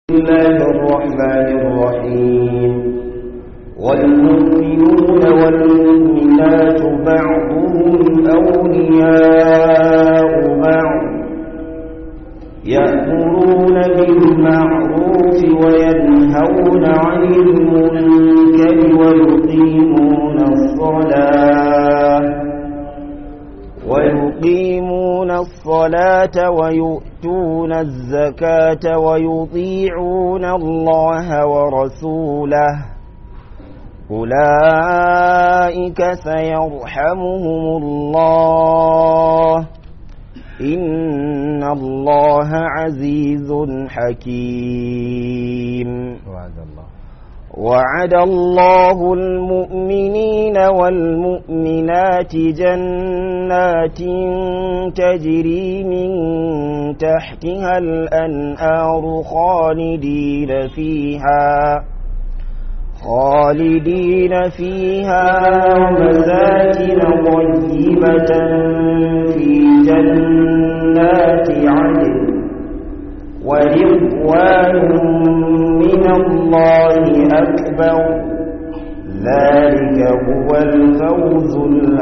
الله الرحمن الرحيم والمؤمنون والمؤمنات بعضهم أولياء بعض يأمرون بالمعروف وينهون عن المنكر ويقيمون الصلاة ويؤتون الزكاة ويطيعون الله ورسوله أولئك سيرحمهم الله إن الله عزيز حكيم. وعد الله المؤمنين والمؤمنات جنات تجري من تحتها الأنهار خالدين فيها ومساكن طيبة في جنات عدن ورضوان من الله أكبر ذلك هو الفوز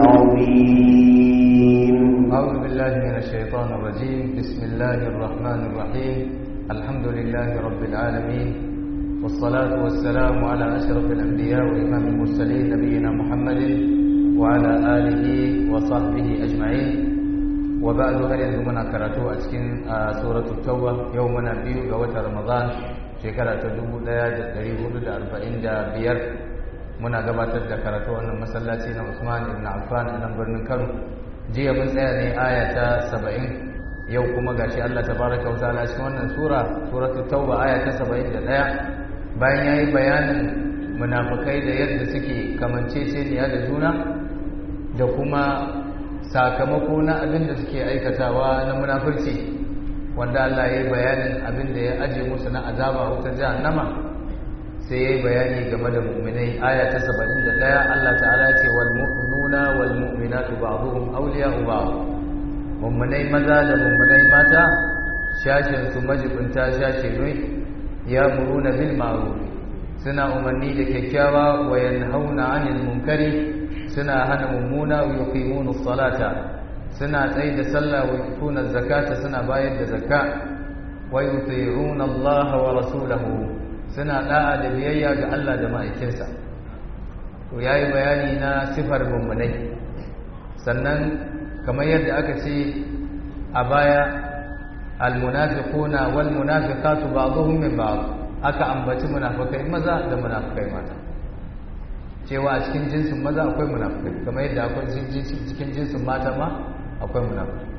العظيم. أعوذ بالله من الشيطان الرجيم. بسم الله الرحمن الرحيم. الحمد لله رب العالمين، والصلاة والسلام على أشرف الأنبياء وإمام المرسلين نبينا محمد وعلى آله وصحبه أجمعين. وبعد هل ينزمنا كراتو أسكن سورة التوبة يومنا بيو قوة رمضان شكرا تدوب ليا دريه لدى 45 منا قباتت كراتو أن مسلاتين عثمان بن عفان نمبر نكرم جي من سياني آية 70 yau kuma gashi Allah tabaraka wa ta'ala cikin wannan suratul tauba aya ta 71 bayan yayi bayanin munafikai da yadda suke kamanceceniya da juna da kuma sakamako na abin da suke aikatawa na munafurci wanda Allah yayi bayanin abin da ya aje musu na azaba wutar jahannama sai yayi bayani game da mu'minai aya ta 71 Allah ta'ala ya ce wal mu'minuna wal mu'minatu ba'dhum awliya'u ba'd mummunai maza da mummunai mata shashinsu majibinta shashe ne ya muruna bil ma'ruf suna umarni da kyakkyawa wa yanhauna 'anil munkari suna hana mummuna wa yuqimuna as-salata suna tsaye da sallah wa yutuna zakata suna bayar da zakka wa yuti'una Allah wa rasulahu suna da'a da biyayya ga Allah da ma'aikinsa. To yayi bayani na sifar mummunai sannan kamar yadda aka ce a baya almunafiquna wal munafiqatu ba'dhum min ba'd aka ambaci munafikai maza da munafikai mata cewa a cikin jinsin maza akwai munafikai kamar yadda akwai cikin jinsin mata ma akwai munafikai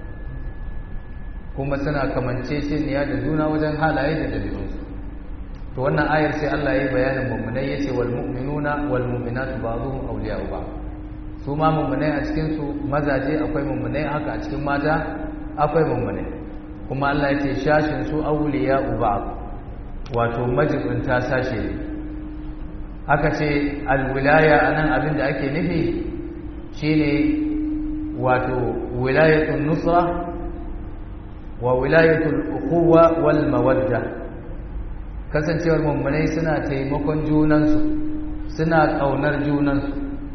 kuma suna kamanceceniya da juna wajen halaye da dabi'unsu. To wannan ayar sai Allah ya yi bayanin mu'minai yace wal mu'minuna wal mu'minatu ba'dhum awliya'u ba'd su ma mummunai a cikinsu mazaje akwai mummunai haka a cikin mata akwai mummunai kuma Allah ya ce shashin su awliya uba wato majibinta sashe ne. Aka ce alwilaya anan abin da ake nufi shine wato wilayatul nusra wa wilayatul ukhuwa wal mawadda kasancewar mummunai suna taimakon junansu suna kaunar junansu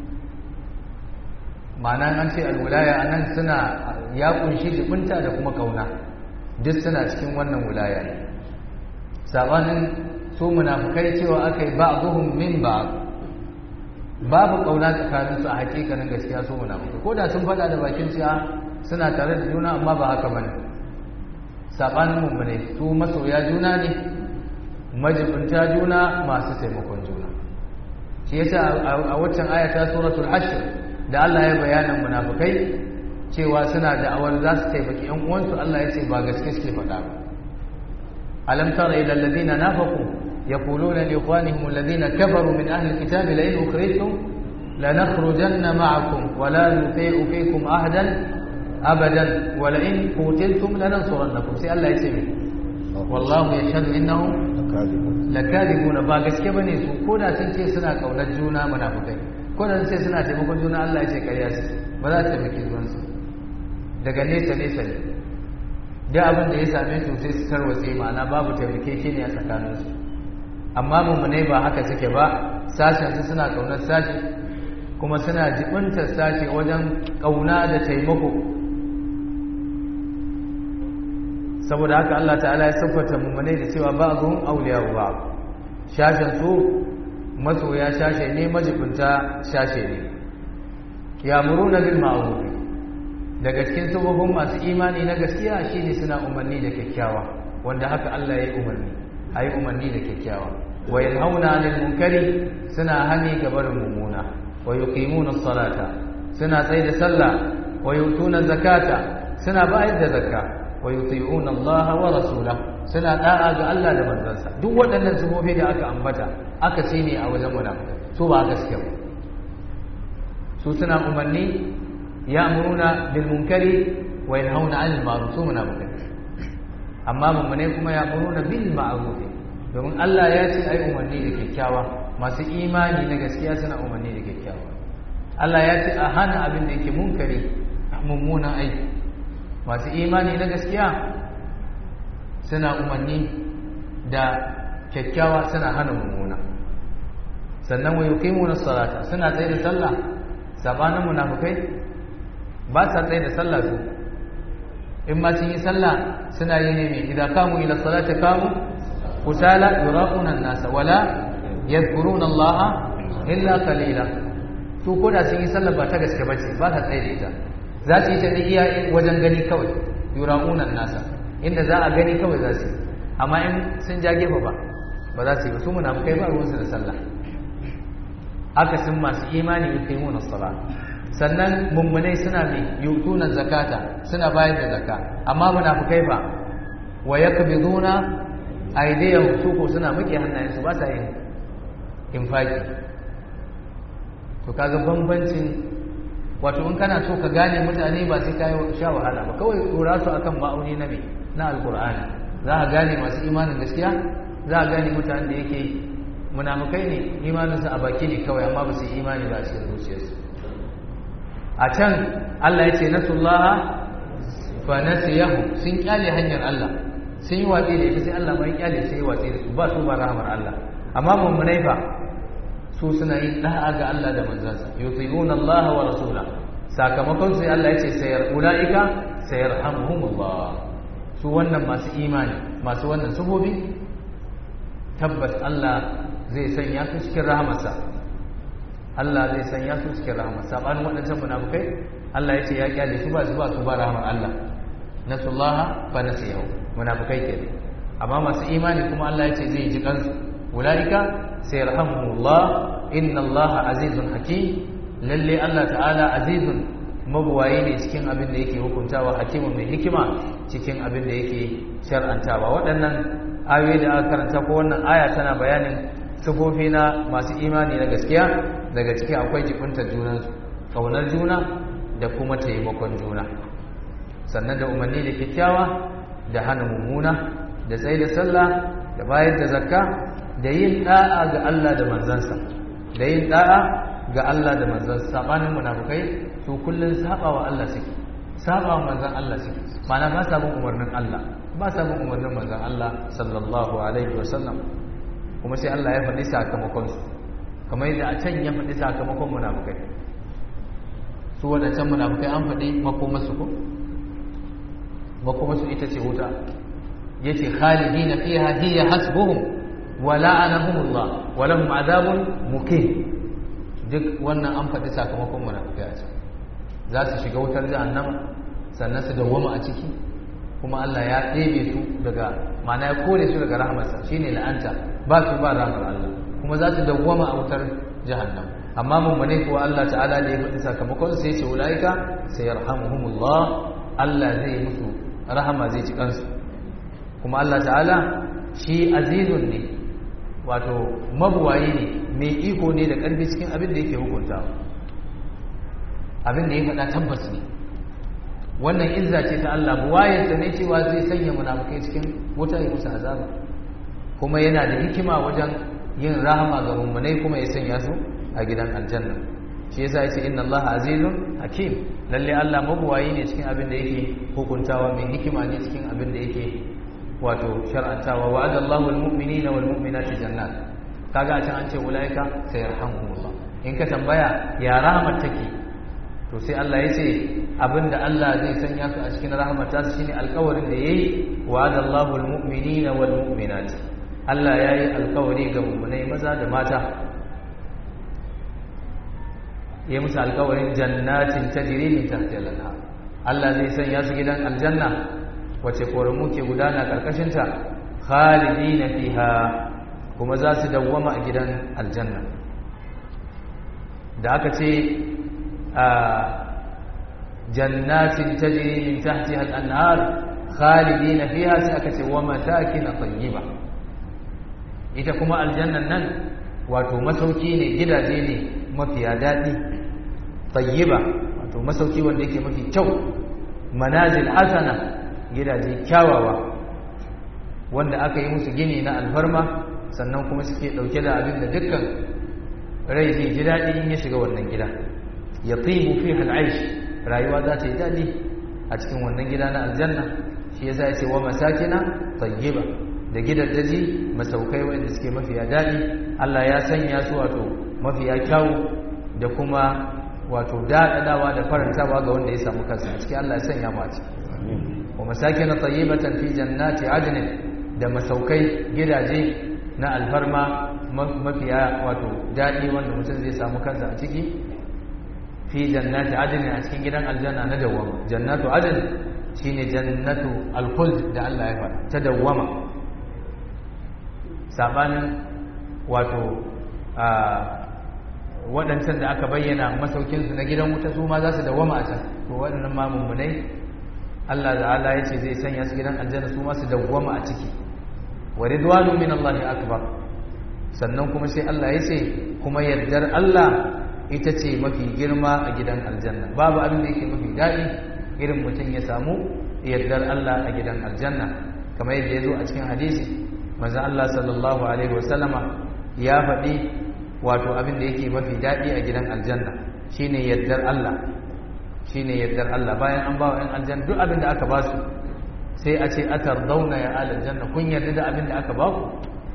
ma'ana an ce alwilaya anan suna ya kunshi jibinta da kuma kauna duk suna cikin wannan wilaya ne sabanin su munafikai cewa akai ba'dhum min ba'd babu kauna tsakanin su a hakikanin gaskiya su munafikai ko da sun fada da bakin su suna tare da juna amma ba haka bane sabanin mu'mini su masoya juna ne majibinta juna masu taimakon juna shi yasa a waccan ayata suratul hashr da Allah ya bayanin munafikai cewa suna da'awar za su taimaki ƴan uwansu Allah ya ce ba gaske suke faɗa ba. Alam tara ila alladhina nafaqu yaquluna li ikhwanihim alladhina kafaru min ahli alkitabi la in ukhrijtum lanakhrujanna ma'akum wa la nuti'u fikum ahadan abadan wa la in qutiltum lanansurannakum sai Allah ya ce wallahu yashhadu innahum lakadibuna ba gaske bane su koda sun ce suna kaunar juna munafikai ko da sai suna taimakon juna Allah ya ce ƙarya su ba za ta taimaki junansu daga nesa nesa ne da abin da ya same su sai su tarwatse, ma'ana babu taimakekeniya tsakaninsu. Amma mummunai ba haka suke ba, sashensu suna ƙaunar sashi kuma suna jibintar sashi wajen ƙauna da taimako. Saboda haka Allah ta'ala ya siffata mummunai da cewa ba'dhum awliya'u ba'd, sashensu masoya sashe ne, majibinta sashe ne. Ya'muruna bil ma'ruf, daga cikin sabobin masu imani na gaskiya shine suna umarni da kyakkyawa, wanda haka Allah ya yi umarni, ayi umarni da kyakkyawa. Wa yanhauna 'anil munkari, suna hani ga barin mummuna. Wa yuqimuna as-salata, suna tsaye da sallah. Wa yutuna zakata, suna bayar da zakka. Wa yuti'una Allah wa rasulahu, suna da'a ga Allah da manzansa. Duk waɗannan sabobi da aka ambata aka ce ne a wajen munafikai, su ba haka suke ba. Su suna umarni ya'muruna bil munkari wa yanhauna 'anil ma'ruf, su munafikai. Amma mummune kuma ya'muruna bil ma'ruf, domin Allah ya ce ai umarni da kyakkyawa. Masu imani na gaskiya suna umarni da kyakkyawa. Allah ya ce a hana abin da yake munkari, mummunan aiki. Masu imani na gaskiya suna umarni da kyakkyawa, suna hana mummuna. Sannan wa yuqimuna as-salata, suna tsaye da sallah. Sabanin munafikai ba sa tsaye da sallah su, in ma sun yi sallah suna yi ne mai idan kamu ila salati kamu kusala yuraquna an-nasa wala yadhkuruna Allah illa qalila. Su koda sun yi sallah ba ta gaske bace, ba ta tsaye da ita, za su yi ta iya wajen gani kawai, yuraquna an-nasa, inda za a gani kawai za su yi, amma in sun ja gefe ba za su yi ba. Su munafikai ba ruwansu da sallah, akasin masu imani yuqimuna as-salat. Sannan mummunai suna mai yutuna zakata, suna bayar da zakka. Amma munafikai fa wa yakbiduna aydiyahum, su ko suna muke hannayensu, ba sa yin infaki. To kaga bambancin, wato in kana so ka gane mutane ba sai ka sha wahala ba, kawai tsora su akan ma'auni na me na alqur'ani, za ka gane masu imanin gaskiya, za ka gane mutanen da yake munafikai ne, imaninsu a baki ne kawai, amma ba su yi imani ba a cikin zuciyarsu. A can Allah ya ce nasullaha fa nasiyahu, sun kyale hanyar Allah, sun yi watsi da ita, sai Allah ma ya kyale, sai ya watsi da su, ba su ba rahmar Allah. Amma mummunai fa su suna yin da'a ga Allah da manzansa, yuti'una Allah wa rasulahu. Sakamakon sai Allah ya ce ulaika sayarhamuhumullah. Su wannan masu imani, masu wannan sufofi, tabbas Allah zai sanya su cikin rahamarsa. Allah zai sanya su cikin rahamarsa. Sabanin waɗancan munafikai, Allah ya ce ya kyale su ba su ba rahamar Allah. Nasullaha fa nasiyahu, munafikai kenan. Amma masu imani kuma Allah ya ce zai ji kansu. Ulaika sayarhamuhumullah, inna Allah azizun hakim. Lalle Allah ta'ala azizun, mabuwaye ne cikin abin da yake hukuntawa, hakimun mai hikima cikin abin da yake shar'antawa. Waɗannan ayoyi da aka karanta, ko wannan aya tana bayanin sifofi na masu imani na gaskiya. Daga ciki akwai jibintar junansu, kaunar juna da kuma taimakon juna, sannan da umarni da kyakkyawa da hana mummuna, da tsaye da sallah, da bayar da zakka, da yin da'a ga Allah da manzansa, da yin da'a ga Allah da manzansa. Sabanin munafikai, su kullun saba wa Allah suke, saba wa manzan Allah suke, ma'ana ba sa bin umarnin Allah, ba sa bin umarnin manzan Allah sallallahu alaihi wasallam. Kuma sai Allah ya faɗi sakamakon su, kamar yadda a can ya faɗi sakamakon munafikai. Su waɗancan munafikai an faɗi makomarsu ko? Makomarsu ita ce wuta. Yace khalidina fiha hiya hasbuhum wa la'anahumullah wa lahum adhabun muqim. Duk wannan an faɗi sakamakon munafikai a can. Za su shiga wutar jahannama, sannan su dawwama a ciki, kuma Allah ya ɗebe su daga, ma'ana ya kore su daga rahmarsa, shine la'anta, ba su ba rahmar Allah, kuma za su dawwama a wutar jahannam. Amma mummune kuwa Allah ta'ala da ya faɗi sakamakon sai ya ce ulaika sayarhamuhumullah, Allah zai musu rahama, zai ci kansu. Kuma Allah ta'ala shi azizun ne, wato mabuwayi ne, mai iko ne da ƙarfi cikin abin da yake hukunta. Abin da ya faɗa tabbas ne. Wannan izza ce ta Allah, buwayarsa ne cewa zai sanya munafikai cikin wuta ya musu azaba, kuma yana da hikima wajen yin rahama ga mummunai, kuma ya sanya su a gidan aljanna. Shi yasa yace inna Allah azizun hakim, lalle Allah mabuwayi ne cikin abin da yake hukuntawa, mai hikima ne cikin abin da yake wato shar'antawa. wa'adallahu almu'minina walmu'minati jannat, kaga a can an ce ulaika sayarhamuhumullah. in ka tambaya ya rahmat take, to sai Allah ya ce abinda Allah zai sanya su a cikin rahmata shine alƙawarin da yayi wa'adallahu almu'minina walmu'minati, Allah yayi alƙawari ga mu'minai maza da mata, ya musu alƙawarin jannatin tajri min tahtiha al-anhar. Allah zai sanya su gidan aljanna wace koramu ke gudana karkashin ta, khalidina fiha, kuma za su dawwama a gidan aljanna. da aka ce jannatin tajri min tahtiha al-anhar khalidina fiha, sai aka ce wa masakin tayyiba. ita kuma aljannan nan wato masauki ne, gidaje ne mafiya daɗi, tayyiba wato masauki wanda yake mafi kyau, manazil hasana, gidaje kyawawa wanda aka yi musu gini na alfarma, sannan kuma suke ɗauke da abin da dukkan rai zai ji daɗi in ya shiga wannan gida. yatibu fiha al-aish, rayuwa za ta yi daɗi a cikin wannan gida na aljanna. shi yasa ya ce wa masakina tayyiba, da gidaddaji masaukai wanda suke mafiya daɗi. Allah ya sanya su wato mafiya kyawu da kuma wato daɗaɗawa da farantawa ga wanda ya samu kansa a ciki. Allah ya sanya mu a ciki. wa masakina tayyibatan fi jannati adn, da masaukai gidaje na alfarma mafiya wato daɗi wanda mutum zai samu kansa a ciki. fi jannati adn, a cikin gidan aljanna na dawwama. jannatu adn shine jannatu al-khuld da Allah ya faɗa, ta dawwama. sabanin wato waɗancan da aka bayyana masaukinsu na gidan wuta, su ma za su dawwama a can. to waɗannan ma mummunai Allah ta'ala ya ce zai sanya su gidan aljanna, su ma su dawwama a ciki. wa ridwanu min Allah akbar, sannan kuma sai Allah ya ce kuma yardar Allah ita ce mafi girma a gidan aljanna. babu abin da yake mafi daɗi irin mutum ya samu yardar Allah a gidan aljanna, kamar yadda ya zo a cikin hadisi. manzo Allah sallallahu alaihi wasallama ya faɗi wato abin da yake mafi daɗi a gidan aljanna shine yardar Allah, shine yardar Allah. bayan an ba wa 'yan aljanna duk abin da aka ba su, sai a ce atardauna ya alal janna, kun yarda da abin da aka ba ku,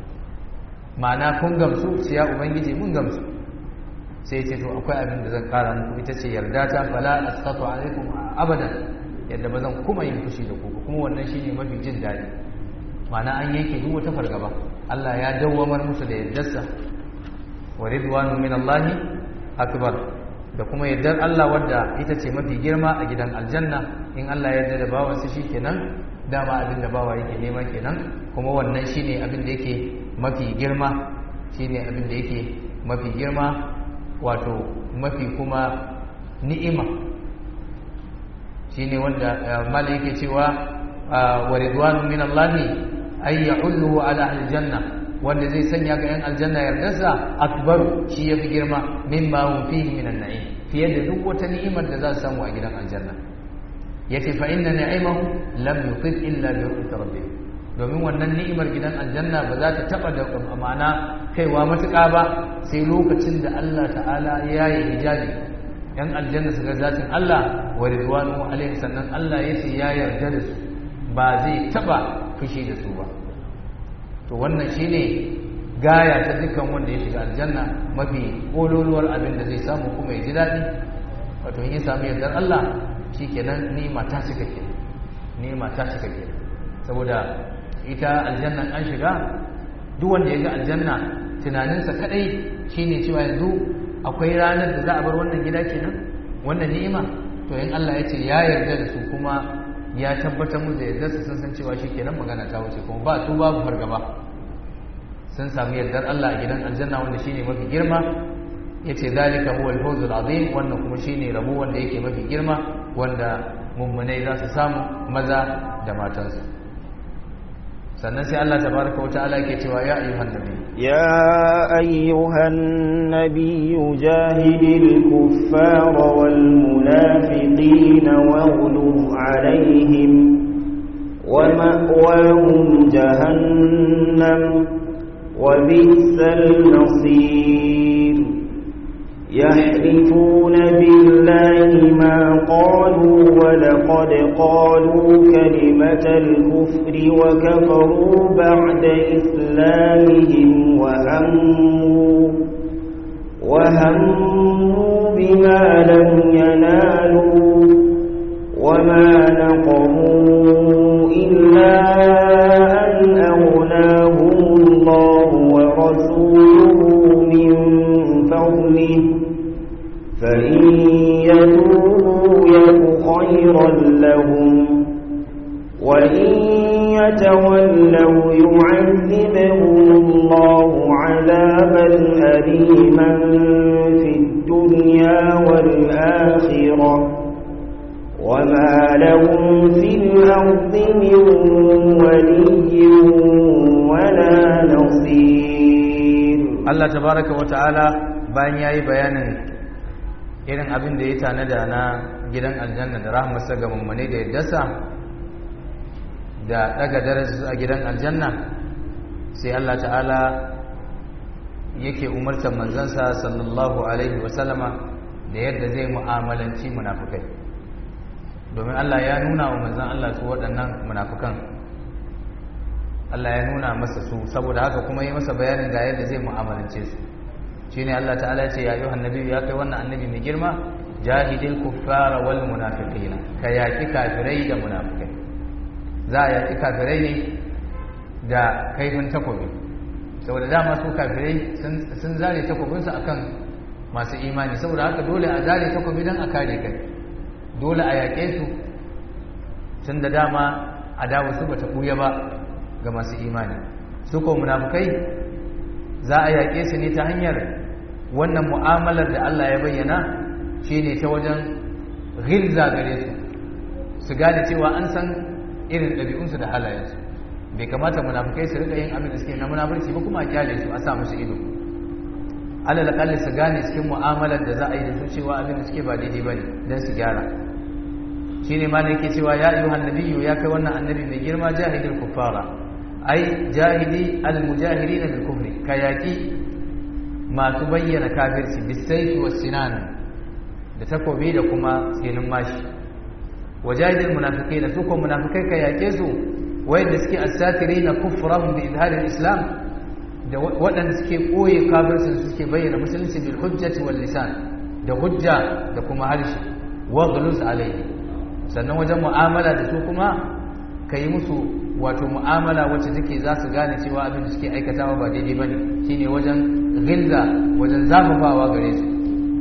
ma'ana kun gamsu. sai ya ubangiji mun gamsu. sai ce to akwai abin da zan kara muku, ita ce yarda ta, fala asqatu alaikum abadan, yadda ba zan kuma yin fushi da ku, kuma wannan shine mafi jin daɗi. ma'ana an yanke duk wata fargaba, Allah ya dawwamar musu da yardarsa. wa ridwanu min Allah akbar, da kuma yardar Allah wadda ita ce mafi girma a gidan aljanna. in Allah ya yarda da bawansa shikenan, dama abin da bawa yake nema kenan, kuma wannan shine abin da yake mafi girma, shine abin da yake mafi girma, wato mafi kuma ni'ima. shine wanda mali yake cewa wa ridwanu min Allah ay yahullu ala ahli janna, wanda zai sanya ga yan aljanna yardarsa akbaru, shi yafi girma, mimma hum fihi min an-na'im, fiye da duk wata ni'imar da za su samu a gidan aljanna. yace fa inna na'imahu lam yuqit illa bi rahmati rabbih, domin wannan ni'imar gidan aljanna ba za ta taba da amana kaiwa matuƙa ba sai lokacin da Allah ta'ala ya yi hijabi, yan aljanna su ga zatin Allah wa ridwanu alaihi, sannan Allah ya ce ya yarda da su, ba zai taba fushi da su ba. to wannan shine gaya ta dukkan wanda ya shiga aljanna, mafi kololuwar abin da zai samu kuma ya ji daɗi. wato in ya samu yardar Allah shikenan ni'ima ta cika kenan, ni'ima ta cika kenan. saboda ita aljanna an shiga, duk wanda ya ga aljanna tunaninsa kadai shine cewa yanzu akwai ranar da za a bar wannan gida kenan, wannan ni'ima. to in Allah ya ce ya yarda da su kuma ya tabbatar mu da yardar su, sun san cewa shikenan magana ta wuce, kuma ba su babu fargaba, sun samu yardar Allah a gidan aljanna wanda shine mafi girma. yace zalika huwa al-fawz al-azim, wannan kuma shine rabo wanda yake mafi girma, wanda mummunai za su samu maza da matansu. sannan sai Allah tabaraka wa ta'ala yake cewa ya ayyuhan nabi, ya ayyuhan nabi jahidil kuffara wal munafiqina waghluz alaihim wa ma'wahum jahannam wa bi'sal masir. يحلفون بالله ما قالوا ولقد قالوا كلمة الكفر وكفروا بعد إسلامهم وهموا بما لم ينالوا وما نقموا إلا أن أغناهم الله ورسوله من فضله فإن يتوبوا يك خيرا لهم وإن يتولوا يعذبهم الله عذابا أليما في الدنيا والآخرة وما لهم في الأرض من ولي ولا نصير. الله تبارك وتعالى bayan yayi bayanin irin abin da ya tanada na gidan aljanna da rahmarsa ga mummune da yaddarsa da daga darajarsu a gidan aljanna, sai Allah ta'ala yake umartar manzansa sallallahu alaihi wasallama da yadda zai mu'amalanci munafikai, domin Allah ya nuna wa manzan Allah su waɗannan munafikan, Allah ya nuna masa su, saboda haka kuma yi masa bayanin ga yadda zai mu'amalance su. shine Allah ta'ala ya ce ya ayyuhan nabiyyu, ya kai wannan annabi mai girma, jahidil kuffara wal munafiqina, ka yaki kafirai da munafikai. Za a yaki kafirai ne da kaifin takobi, saboda dama su kafirai sun zare takobinsu akan masu imani, saboda haka dole a zare takobi don a kare kai, dole a yaƙe su tun da dama adawa su bata ɓuya ba ga masu imani. Su ko munafikai za a yaƙe su ne ta hanyar wannan mu'amalar da Allah ya bayyana, shine ta wajen ghilza gare su, su gane cewa an san irin ɗabi'unsu da halayensu. Bai kamata munafikai su rika yin abin da suke na munafurci ba kuma a kyale su a sa musu ido. Alal akalli su gane cikin mu'amalar da za a yi da su cewa abin da suke ba daidai bane dan su gyara. Shine ma ne yake cewa ya ayyuhan nabiyyu, ya kai wannan annabi mai girma, jahidil kuffara, ai jahidi al-mujahirin bil kufri, ka yaki masu bayyana kafirci bisayfi was sinan, da takobi da kuma tsinin mashi. wajahidil munafiqin, su ko munafikai ka yake su wayanda suke asatirina kufrahum bi izhar al-islam, da waɗanda suke koye kafircin su suke bayyana musulunci bil hujjati wal lisan, da hujja da kuma harshe, wa ghuluz alayhi. sannan wajen mu'amala da su kuma kai musu wato mu'amala wacce take za su gane cewa abin da suke aikatawa ba daidai bane, shine wajen ghilza, wajen zafafawa gare su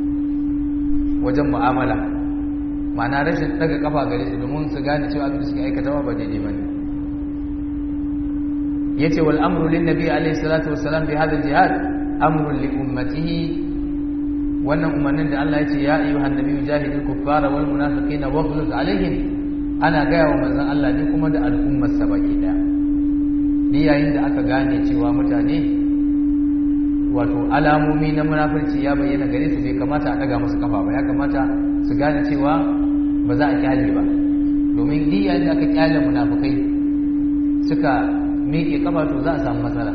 wajen mu'amala, ma'ana rashin daga kafa gare su domin su gane cewa abin da suke aikatawa ba daidai bane. yace wal amru lin nabi alayhi salatu wassalam bi hadha al jihad amrun li ummatihi, wannan umarnin da Allah yace ya ayyuhan nabiyyu jahidil kuffara wal munafiqina waghluz alaihim, ana gaya wa manzon Allah ne kuma da al'ummar sa baki daya. Ni yayin da aka gane cewa mutane wato alamomi na munafurci ya bayyana gare su, bai kamata a daga musu kafa ba, ya kamata su gane cewa ba za a kyale ba, domin ni yayin da aka kyale munafikai suka miƙe kafa to za a samu matsala,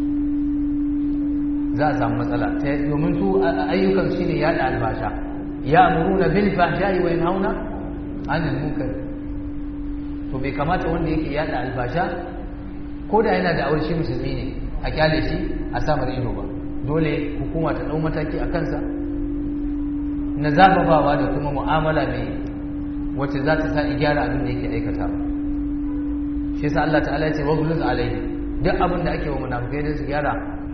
domin su ayyukan shi ne yaɗa albasha, ya amuruna bil fahsha'i wa yanhauna 'anil munkar. to bai kamata wanda yake yaɗa albasha ko da yana da aure shi musulmi ne a kyale shi a samar ido ba, dole hukuma ta ɗau mataki a kansa na zafafawa da kuma mu'amala mai wacce za ta sa gyara abin da yake aikata ba. shi yasa Allah ta'ala ya ce waghluz alaihi, duk abin da ake wa munafikai da su gyara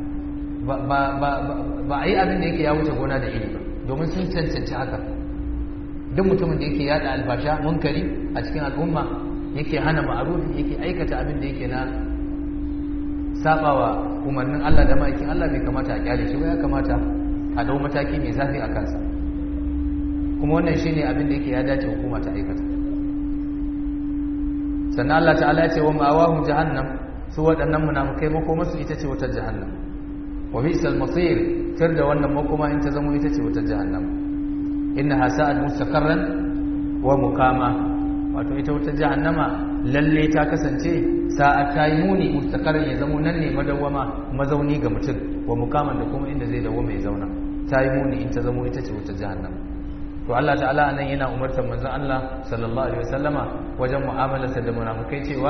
ba a yi abin da yake ya wuce gona da iri ba, domin sun cancanci haka. duk mutumin da yake yada albasha munkari a cikin al'umma, yake hana ma'arufi, yake aikata abin da yake na sabawa umarnin Allah da ma'aikin Allah, bai kamata a kyale shi ba, ya kamata a dau mataki mai zafi a kansa. kuma wannan shine abin da yake ya dace hukuma ta aikata. sannan Allah ta'ala ya ce wa ma'awahum jahannam, su waɗannan munafikai makomarsu ita ce wutar jahannam. wa bi'sal masir, tar da wannan makoma in ta zama ita ce wutar jahannam. innaha sa'at mustaqarran wa muqama, wato ita wutar jahannama lalle ta kasance sa'at ta yi muni, mustaqarran ya zama nan ne madawwama, mazauni ga mutum, wa muqaman da kuma inda zai dawwama ya zauna. ta yi muni in ta zamo ita ce wutar jahannama. To Allah ta'ala anan yana umartar manzon Allah sallallahu alaihi wasallama wajen mu'amalarsa da munafikai cewa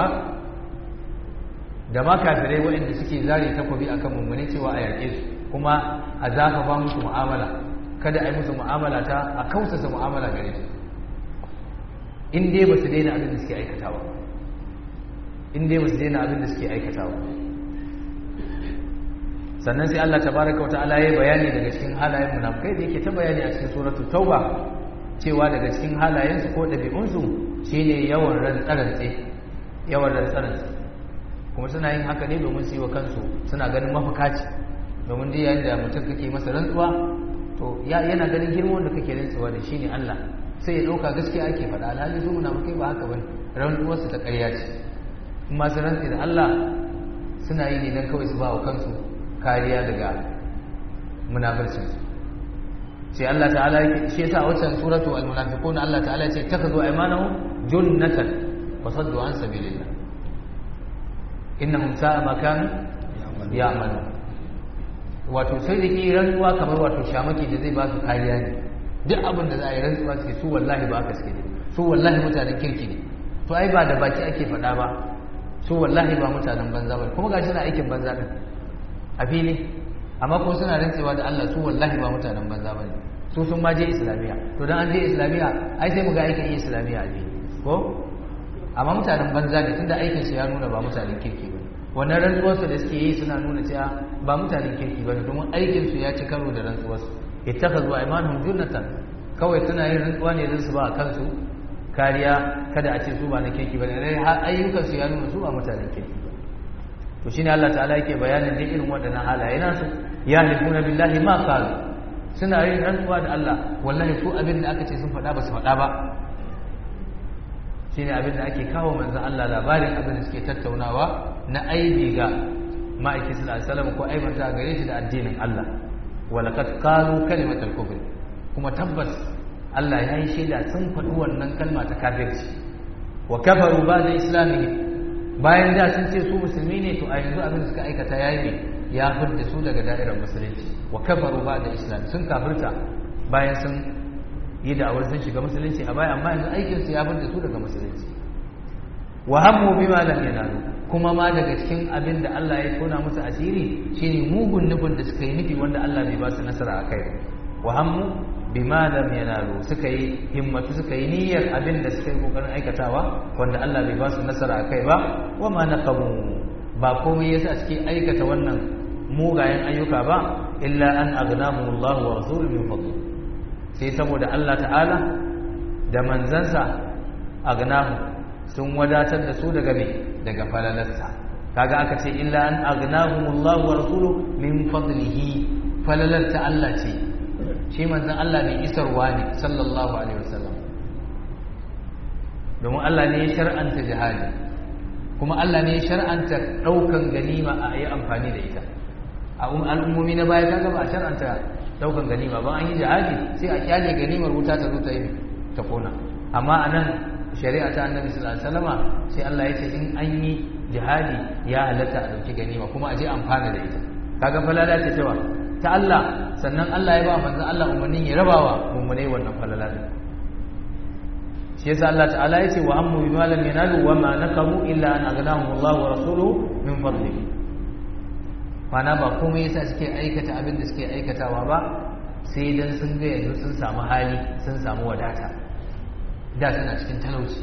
da ma kafirai waɗanda suke zare takobi akan mummune cewa a yaƙe su kuma a zafafa musu mu'amala, kada a yi musu mu'amala a kausasa mu'amala gare su in dai ba su daina abin da suke aikatawa, sannan sai Allah tabaraka wa ta'ala ya bayani daga cikin halayen munafikai da yake ta bayani a cikin suratul tauba cewa daga cikin halayensu ko ɗabi'unsu shine yawan rantsarantse kuma suna yin haka ne domin su yi wa kansu suna ganin mafaka ce, domin dai yayin da mutum kake masa rantsuwa to yana ganin girman da kake rantsuwa da shine Allah, sai ya ɗauka gaskiya ake faɗa, alhali su munafikai ba haka bane, rantsuwarsu ta ƙarya ce. kuma su rantsi da Allah suna yi ne dan kawai su ba wa kansu kariya daga munafircin. sai Allah ta'ala yake shi yasa a wancan suratu al-munafiqun Allah ta'ala yace takazu aymanahum junnatan wa saddu an sabilillah innahum sa'a ma kanu ya'malun. wato sai da ke rantsuwa kamar wato shamaki da zai ba su kariya ne, duk abin da za a yi rantsuwa suke su wallahi ba gaske ne, su wallahi mutanen kirki ne, to ai ba da baki ake faɗa ba, su wallahi ba mutanen banza ba, kuma gashi na aikin banza din a fili, amma kuma suna rantsewa da Allah su wallahi ba mutanen banza ba ne, su sun ma je islamiyya, to dan an je islamiyya ai sai mu ga aikin yin islamiyya a fili ko, amma mutanen banza ne tunda aikin su ya nuna ba mutanen kirki ba. wannan rantsuwarsu da suke yi suna nuna cewa ba mutanen kirki ba ne, domin aikin su ya ci karo da rantsuwarsu. ittakhadhu aymanahum junnatan, kawai suna yin rantsuwa ne don su ba kansu kariya kada a ce su ba na kirki ba ne, har ayyukan su ya nuna su ba mutanen kirki ba. to shine Allah ta'ala yake bayanin duk irin waɗannan halaye nasu, yahlifuna billahi ma qalu, suna yin rantsuwa da Allah wallahi su abin da aka ce sun faɗa ba su faɗa ba. shine abin da ake kawo manzon Allah labarin abin da suke tattaunawa na aibi ga ma'aiki sallallahu alaihi wasallam ko aibanta gare shi da addinin Allah. walaqad qalu kalimatal kufr, kuma tabbas Allah ya yi shaida sun faɗi wannan kalma ta kafirci. wa kafaru ba'da islamihim, bayan da sun ce su musulmi ne, to a yanzu abin da suka aikata yayi ne ya fidda su daga da'irar musulunci. wa kafaru ba'da islam, sun kafirta bayan sun yi da'awar sun shiga musulunci a baya, amma yanzu aikin su ya fidda su daga musulunci. wa hammu bima lam yanalu, kuma ma daga cikin abin da Allah ya tona musu asiri shine mugun nufin da suka yi nufi wanda Allah bai ba su nasara akai. wa hammu bima lam yanalu, suka yi himmatu suka yi niyyar abin da suka yi kokarin aikatawa wanda Allah bai ba su nasara akai ba. wa ma naqamu, ba komai yasa suke aikata wannan mugayen ayyuka ba illa an aghnahumullahu wa rasuluhu min fadli, sai saboda Allah ta'ala da manzansa agnahu sun wadatar da su daga me daga falalarsa. kaga aka ce illa an aghnahumullahu wa rasuluhu min fadlihi, falalar ta Allah ce, shi manzon Allah mai isarwa ne sallallahu alaihi wasallam, domin Allah ne ya shar'anta jihadi, kuma Allah ne ya shar'anta daukan ganima a yi amfani da ita. a al'ummomi na baya kaga ba a shar'anta daukan ganima ba, an yi jihadi sai a kyale ganimar wuta ta zo ta yi ta kona. amma anan shari'a ta annabi sallallahu alaihi wasallama sai Allah ya ce in an yi jihadi ya halatta a dauki ganima kuma a je amfana da ita. kaga falala ce cewa ta Allah, sannan Allah ya ba manzon Allah umarnin ya rabawa mummunai wannan falala din. shi yasa Allah ta'ala ya ce wa ammu bima lam yanalu wa ma naqamu illa an aghnahum Allah wa rasuluhu min fadlihi. mana ba komai yasa suke aikata abin da suke aikatawa ba sai dan sun ga yanzu sun samu hali, sun samu wadata, da suna cikin talauci.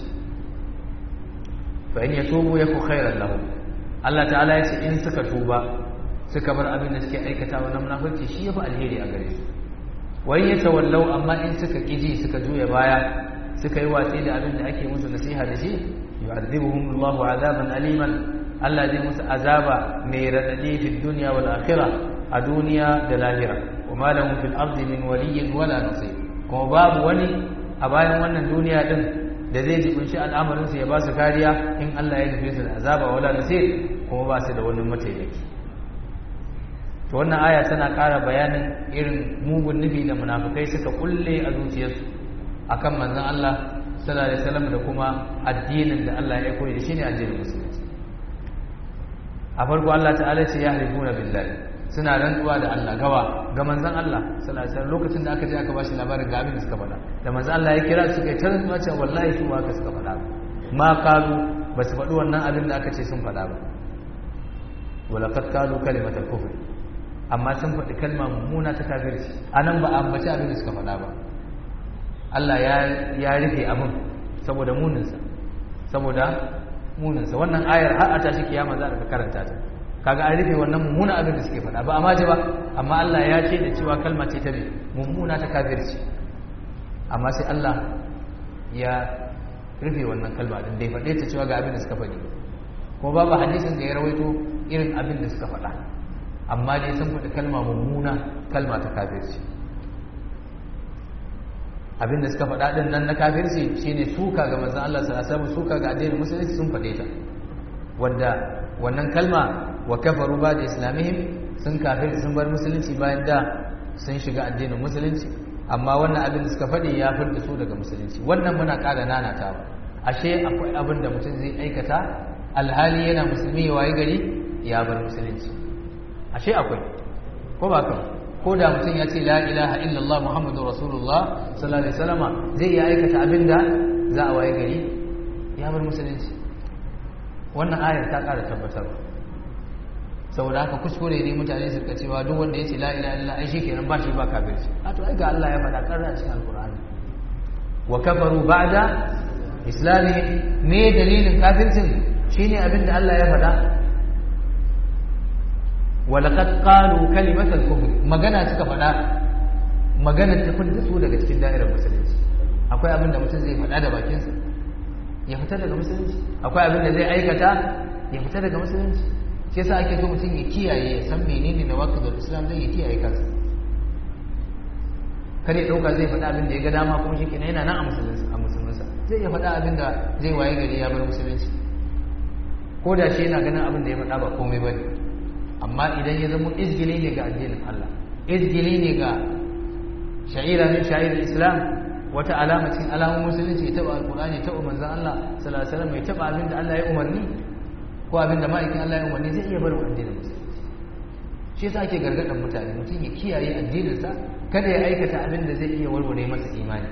fa in yatubu yaku khairan lahum, Allah ta'ala ya ce in suka tuba suka bar abin da suke aikatawa na munafurci shi yafi alheri a gare su. wa in yatawallau, amma in suka kiji suka juya baya suka yi watsi da abin da ake musu nasiha da shi, yu'adhibuhum Allahu 'adaban aliman, Allah zai musu azaba mai radadi fi dunya wal akhirah, a duniya da lahira. wa ma lahum fil ardi min waliyyin wala nasir, kuma babu wani a bayan wannan duniya din da zai jibinci al'amarin su ya ba su kariya in Allah ya nufe su da azaba wala nasir, kuma ba su da wani mataimaki. to wannan aya tana ƙara bayanin irin mugun nufi da munafikai suka kulle a zuciyarsu akan manzon Allah sallallahu alaihi wasallam da kuma addinin da Allah ya koyi da shi ne addinin musulunci. a farko Allah ta'ala ce yahlifuna billahi, suna rantsuwa da Allah gawa ga manzon Allah sallallahu alaihi wasallam lokacin da aka je aka bashi labarin ga abin da suka faɗa da manzon Allah ya kira su kai ta rantsuwa cewa wallahi su ma haka suka faɗa ma qalu ba su faɗi wannan abin da aka ce sun faɗa ba walaqad qalu kalimatal kufr amma sun faɗi kalma mummuna ta kafirci anan ba a ambaci abin da suka faɗa ba Allah ya rufe abin saboda muninsa wannan ayar har a tashi kiyama za ka karanta ta kaga an rufe wannan mummuna abin da suke faɗa ba amma ji ba amma Allah ya ce da cewa kalma ce ta mummuna ta kafirci amma sai Allah ya rufe wannan kalma din dai faɗe ta cewa ga abin da suka faɗi ko babu hadisin da ya rawaito irin abin da suka faɗa amma dai sun faɗi kalma mummuna kalma ta kafirci abin da suka faɗa din nan na kafirci shine suka ga manzon Allah sallallahu alaihi wasallam suka ga addinin musulunci sun faɗe ta wanda wannan kalma wa kafaru ba da islamihim sun kafirci sun bar musulunci bayan da sun shiga addinin musulunci amma wannan abin da suka faɗi ya fidda su daga musulunci wannan muna ƙara nanatawa ashe akwai abin da mutum zai aikata alhali yana musulmi ya wayi gari ya bar musulunci ashe akwai ko ba ka ko da mutum ya ce la ilaha illallah muhammadur rasulullah sallallahu alaihi wasallama zai iya aikata abin da za a wayi gari ya bar musulunci wannan ayar ta ƙara tabbatar saboda haka kuskure ne mutane su ka cewa duk wanda ya ce la ilaha illallah ai shikenan ba shi ba kafirci a to ai ga Allah ya faɗa karra cikin alqur'ani wa kafaru ba'da islami me dalilin kafircin shine abin da Allah ya faɗa wa laqad qalu kalimatal kufr magana suka faɗa magana ta fidda su daga cikin da'irar musulunci akwai abin da mutum zai faɗa da bakinsa ya fita daga musulunci akwai abin da zai aikata ya fita daga musulunci shi yasa ake so mutum ya kiyaye ya san menene na waqtul islam zai kiyaye kansa kar ya dauka zai faɗa abin da ya ga dama kuma shi kenan yana nan a musulunsa zai iya faɗa abin da zai waye gari ya bar musulunci ko da shi yana ganin abin da ya faɗa ba komai ba ne amma idan ya zama izgili ne ga addinin Allah izgili ne ga sha'ira ne sha'ir islam wata alama cikin alamun musulunci ya taba alqur'ani ya taba manzon Allah sallallahu alaihi wasallam ya taba abin da Allah ya umarni ko abin da ma'aikin Allah ya umarni zai iya bar addinin musulunci shi yasa ake gargadan mutane mutum ya kiyaye addininsa kada ya aikata abin da zai iya warware masa imani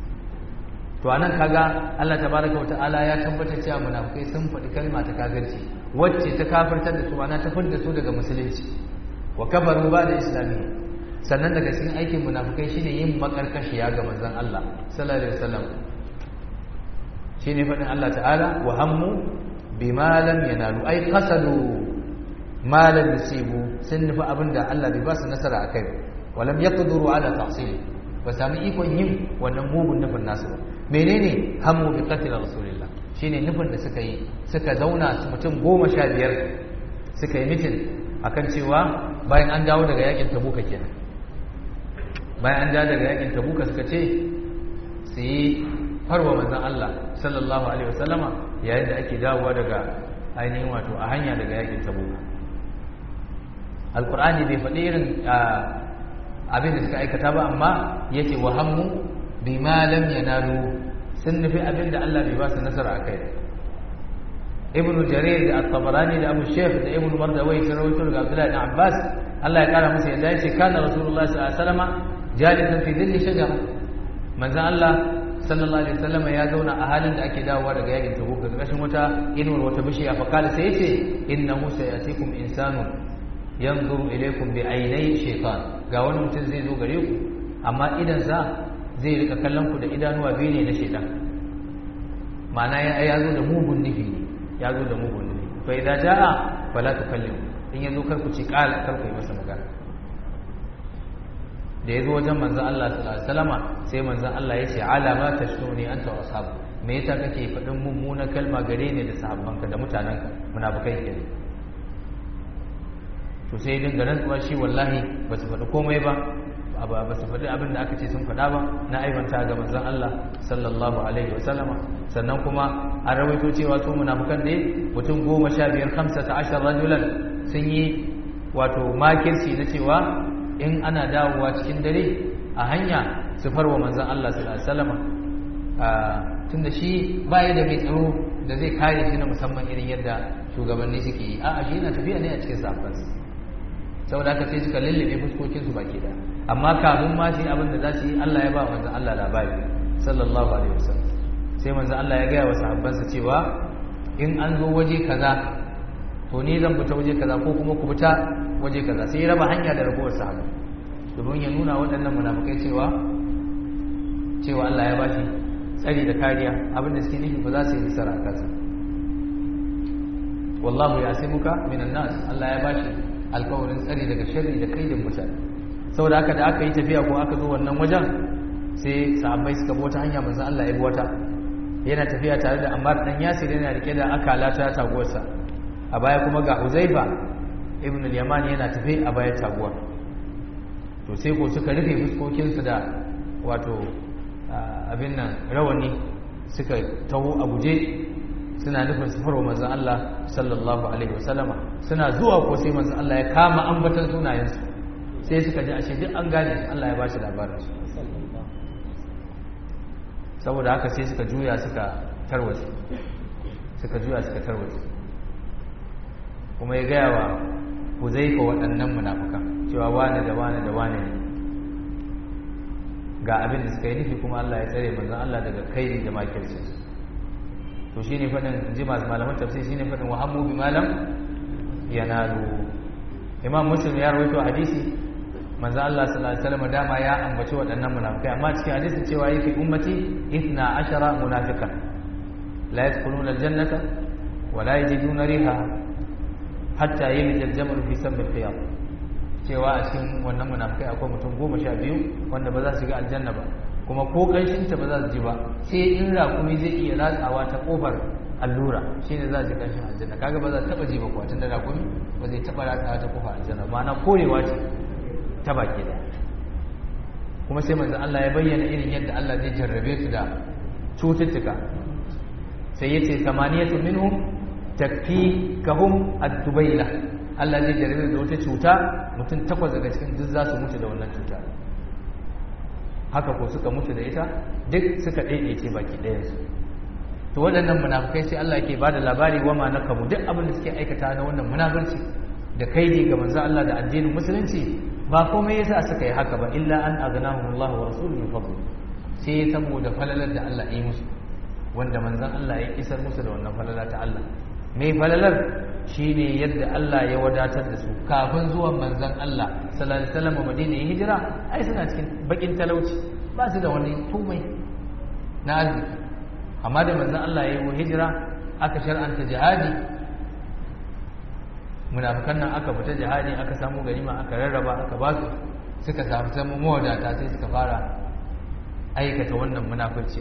to anan kaga Allah tabaraka wataala ya tabbatar cewa munafikai sun faɗi kalma ta kafirci wacce ta kafirtar da su ana ta fidda su daga musulunci wa kafaru ba da islami sannan daga cikin aikin munafikai shine yin makarkashiya ga manzon Allah sallallahu alaihi wasallam shine faɗin Allah ta'ala wa hammu bima lam yanalu ay qasadu ma lam yusibu sun nufi abinda Allah bai ba su nasara akai wa lam yaqdiru ala tahsili ba sami ikon yin wannan mugun nufin nasu ba menene hammu bi qatl rasulillah shine nufin da suka yi suka zauna mutum 15 suka yi mitin akan cewa bayan an dawo daga yakin tabuka kenan bayan an dawo daga yakin tabuka suka ce su yi farwa manzon Allah sallallahu alaihi wasallama yayin da ake dawowa daga ainihin wato a hanya daga yakin tabuka alqur'ani bai faɗi irin abin da suka aikata ba amma yace wa hammu bima lam yanalu sun nufi abin da Allah bai ba su nasara akai ibnu jarir da at-tabarani da abu shaykh da ibnu mardawai sun rawaito daga abdullahi ibn abbas Allah ya kara musu yadda yace kana rasulullah sallallahu alaihi wasallam jalisan fi dhilli shajara manzon Allah sallallahu alaihi wasallam ya zauna a halin da ake dawowa daga yakin tabuk kashin wata inuwar wata bishiya fa kala sai yace innahu sayatikum insanu yanzuru ilaykum bi aynai shaytan ga wani mutum zai zo gare ku amma idan sa zai rika kallon ku da idanuwa biyu ne na shaytan ma'ana ya zo da mugun nufi ne ya zo da mugun nufi fa idza jaa fala tukallimu in yazo kar ku ci kala kar ku yi masa magana da yazo wajen manzon Allah sallallahu alaihi wasallama sai manzon Allah ya ce alama tashtuni anta wa ashabu me yasa kake faɗin mummunan kalma gare ni da sahabbanka da mutanenka munafikai kenan to sai dinga rantsuwa shi wallahi ba su faɗi komai ba ba su faɗi abin da aka ce sun faɗa ba na aibanta ga manzon Allah sallallahu alaihi wasallama sannan kuma an rawaito cewa su munafikan ne mutum 15 15 rajulan sun yi wato makirci na cewa in ana dawowa cikin dare a hanya su farwa manzon Allah sallallahu alaihi wasallama tunda shi baya da mai tsaro da zai kare shi na musamman irin yadda shugabanni suke yi a'a shi yana tafiya ne a cikin safansa saboda haka sai suka lullube fuskokin su baki da amma kafin ma su yi abin da za su yi Allah ya ba manzon Allah labari sallallahu alaihi wasallam sai manzon Allah ya gaya wa sahabbansa cewa in an zo waje kaza to ni zan fita waje kaza ko kuma ku fita waje kaza sai ya raba hanya da ragowar sahabbai domin ya nuna waɗannan munafikai cewa Allah ya bashi tsari da kariya abin da suke nufi ba za su yi nasara a kansa wallahu yasimuka minan nas Allah ya bashi alƙawarin tsari daga sharri da kaidin mutane saboda haka da aka yi tafiya ko aka zo wannan wajen sai sahabbai suka bi wata hanya manzon Allah ya bi wata yana tafiya tare da Ammar dan Yasir yana rike da akala ta taguwarsa a baya kuma ga Uzaifa ibn al-Yaman yana tafi a bayan taguwar to sai ko suka rufe fuskokinsu da wato abin nan rawani suka taho a guje suna nufin su farwa manzon Allah sallallahu alaihi wasallama suna zuwa ko sai manzon Allah ya kama ambatan sunayensu sai suka ji ashe duk an gane Allah ya ba shi labarin su saboda haka sai suka juya suka tarwace kuma ya gaya wa Huzaifa waɗannan munafukan cewa wane da wane da wane ne ga abin da suka yi nufi kuma Allah ya tsare manzon Allah daga kairi da makirci to shine fadin inji masu malaman tafsir shine fadin wa hammu bi malam yanalu Imam Muslim ya rawaito hadisi manzon Allah sallallahu alaihi wasallam dama ya ambaci waɗannan munafikai amma cikin hadisin cewa yake ummati 12 munafiqan la yadkhuluna aljannata wa la yajiduna riha hatta yalija aljamal fi sammi alqiyam cewa a cikin wannan munafikai akwai mutum 12 wanda ba za su ga aljanna ba kuma ko kanshinta ba za su ji ba sai in raƙumi zai iya ratsawa ta kofar allura shine za su ji kanshin aljanna kaga ba za ta taba ji ba kuwa tunda raƙumi ba zai taba ratsawa ta kofar aljanna ma'ana korewa ce ta baki da kuma sai manzo Allah ya bayyana irin yadda Allah zai jarrabe su da cututtuka sai yace 8 minhum takfikahum ad-dubayla Allah zai jarrabe da wata cuta mutum 8 daga cikin duk za su mutu da wannan cuta haka ko suka mutu da ita duk suka daidaice baki ɗayan su to waɗannan munafikai sai Allah yake bada labari wa ma nakamu duk abin da suke aikata na wannan munafurci da kaidi ga manzo Allah da addinin musulunci ba komai yasa suka yi haka ba illa an aghnahumullahu wa rasuluhu min fadli sai saboda falalar da Allah ya yi musu wanda manzon Allah ya isar musu da wannan falala ta Allah mai falalar shine yadda Allah ya wadatar da su kafin zuwan manzon Allah sallallahu alaihi wasallam Madina ya hijira ai suna cikin bakin talauci ba su da wani komai na arziki amma da manzon Allah ya yi hijira aka shar'anta jihadi munafikan nan aka fita jihadi aka samu ganima aka rarraba aka ba su suka samu mawadata sai suka fara aikata wannan munafurci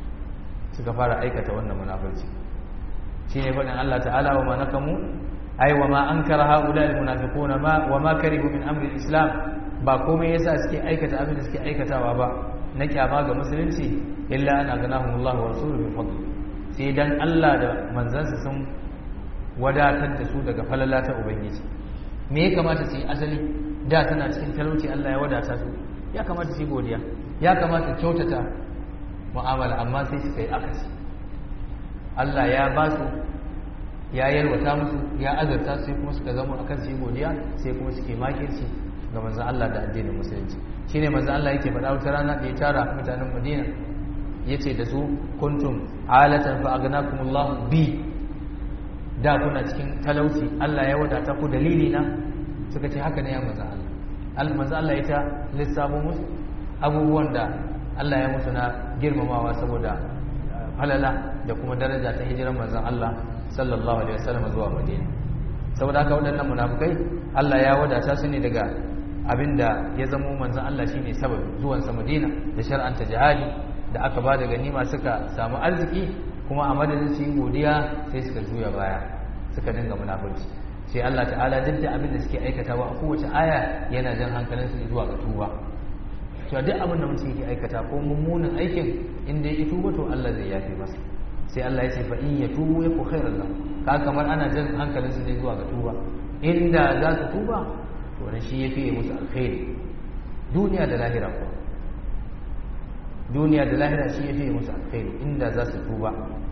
shine faɗin Allah ta'ala wa ma nakamu ai wa ma ankara haula almunafiquna wa ma karihu min amri alislam ba komai yasa suke aikata abin da suke aikatawa ba na kyama ga musulunci illa ana ganahumullahu wa rasuluhu min fadli sai dan Allah da manzansa sun wadatar da su daga falala ta ubangiji me ya kamata su yi asali da tana cikin talauci Allah ya wadata su ya kamata su yi godiya ya kamata kyautata mu'amala amma sai suka yi akasi Allah ya ba su ya yalwata musu ya azarta sai kuma suka zama akan su yi godiya sai kuma suke makirci ga manzon Allah da addinin musulunci shine manzon Allah yake faɗa wata rana da ya tara mutanen Madina yace da su kuntum alatan fa aghnakumullahu bi da kuna cikin talauci Allah ya wadata ku dalili na suka ce haka ne ya manzon Allah manzon Allah ya ta lissafo musu abubuwan da Allah ya musu na girmamawa saboda falala da kuma daraja ta hijiran manzon Allah sallallahu alaihi wasallam zuwa Madina saboda haka waɗannan munafikai Allah ya wadata su ne daga abinda ya zama manzon Allah shine sababi zuwan sa Madina da shar'anta jihadi da aka ba da ganima suka samu arziki kuma a madadin su yi godiya sai suka juya baya suka dinga munafurci sai Allah ta'ala duk da abin da suke aikatawa a kowace aya yana jan hankalin su zuwa ga tuba to duk abin da mutum yake aikata ko mummunan aikin inda ya tuba to Allah zai yafe masa sai Allah ya ce fa in yatubu yaku khairan lahu ka kamar ana jan hankalin su ne zuwa ga tuba inda za su tuba to wannan shi yafi musu alkhairi duniya da lahira ko duniya da lahira shi yafi musu alkhairi inda za su tuba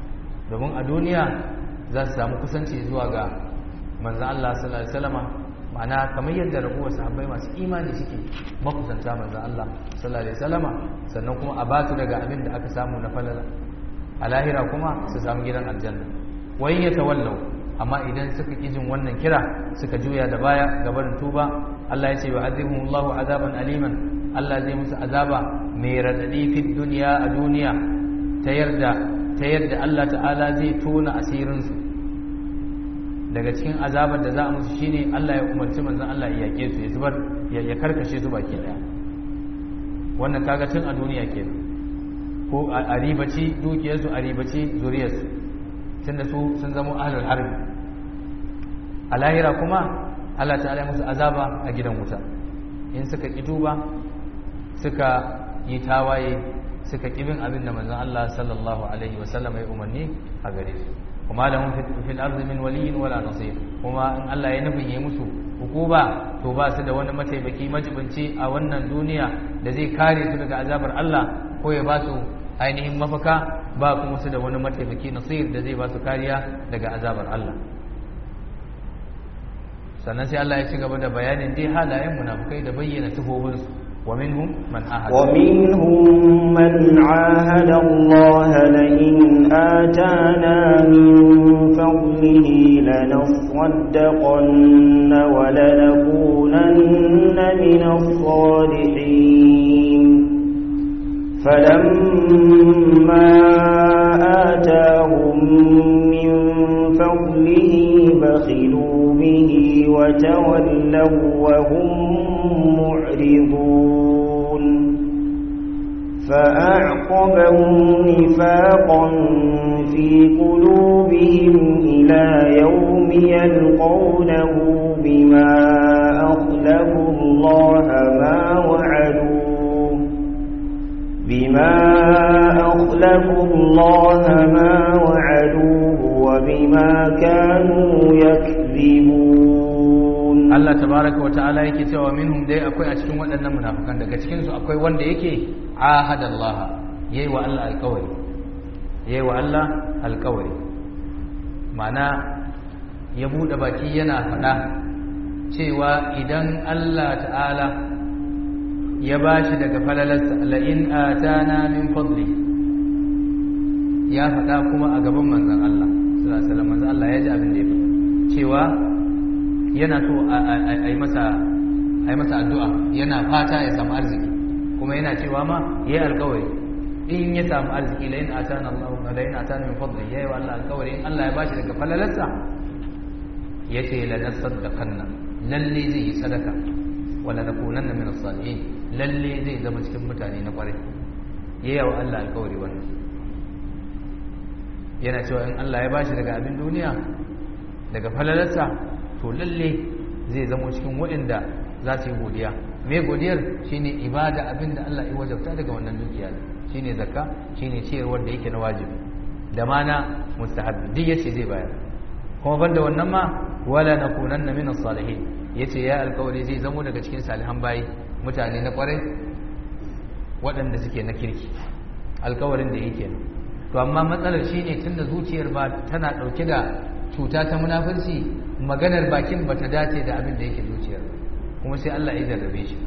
domin a duniya za su samu kusanci zuwa ga manzon Allah sallallahu alaihi wasallama ma'ana kamar yadda rabuwar sahabbai masu imani suke makusanta manzon Allah sallallahu alaihi wasallama sannan kuma a basu daga abin da aka samu na falala a lahira kuma su samu gidan aljanna wayin ya tawallau amma idan suka kijin wannan kira suka juya da baya gaban tuba Allah ya ce wa azimullahu azaban aliman Allah zai musu azaba mai radadi fi duniya a duniya ta yadda Allah ta'ala zai tona asirinsu daga cikin azabar da za a musu shine Allah ya umarci manzon Allah ya yake su ya zubar ya karkashe su baki daya wannan kaga tun a duniya kenan ko a ribaci dukiyarsu a ribaci zuriyarsu tunda su sun zama ahlul harbi a lahira kuma Allah ta'ala musu azaba a gidan wuta in suka ki tuba suka yi tawaye suka kibin abin da manzon Allah sallallahu alaihi wasallam ya umarni a gare su kuma lahum fil ardi min waliyyin wala nasir kuma in Allah ya nufin ya musu hukuma to ba su da wani mataimaki majibinci a wannan duniya da zai kare su daga azabar Allah ko ya ba su ainihin mafaka ba kuma su da wani mataimaki nasir da zai ba su kariya daga azabar Allah sannan sai Allah ya ci gaba da bayanin dai halayen munafikai da bayyana sifofinsu ومنهم من عاهد الله لئن آتانا من فضله لنصدقن ولنكونن من الصالحين فلما آتاهم من فضله بخلوا به وتولوا وهم معرضون فأعقبهم نفاقا في قلوبهم إلى يوم يلقونه بما أخلفوا الله ما وعدوه وبما كانوا يكذبون. Allah tabaraka wa ta'ala yake cewa minhum dai akwai a cikin waɗannan munafikan daga cikin su akwai wanda yake ahadallaha yayi wa Allah alƙawari ma'ana ya bude baki yana faɗa cewa idan Allah ta'ala ya bashi daga falalarsa la in atana min fadli ya faɗa kuma a gaban manzon Allah sallallahu alaihi wasallam manzon Allah ya ji abin da ya faɗa cewa yana so a yi masa addu'a yana fata ya samu arziki kuma yana cewa ma ya yi alkawari in ya samu arziki la yin atana Allah la yin atana min fadli yayi wa Allah alkawari in Allah ya bashi daga falalarsa yace la nasaddaqanna lalle zai yi sadaka wala nakunanna min as-salihin lalle zai zama cikin mutane na kwarai yayi wa Allah alkawari wannan yana cewa in Allah ya bashi daga abin duniya daga falalarsa to lalle zai zama cikin waɗanda za su yi godiya me godiyar shine ibada abinda Allah ya wajabta daga wannan dukiya shine zakka shine ciyarwar da yake na wajibi da mana mustahabbi duk yace zai bayar kuma banda wannan ma wala nakunanna minas salihin yace ya alƙawari zai zama daga cikin salihan bayi mutane na kwarai waɗanda suke na kirki alƙawarin da yake to amma matsalar shine tunda zuciyar ba tana dauke da cuta ta munafurci maganar bakin bata dace da abin da yake zuciyar kuma sai Allah ya jarrabe shi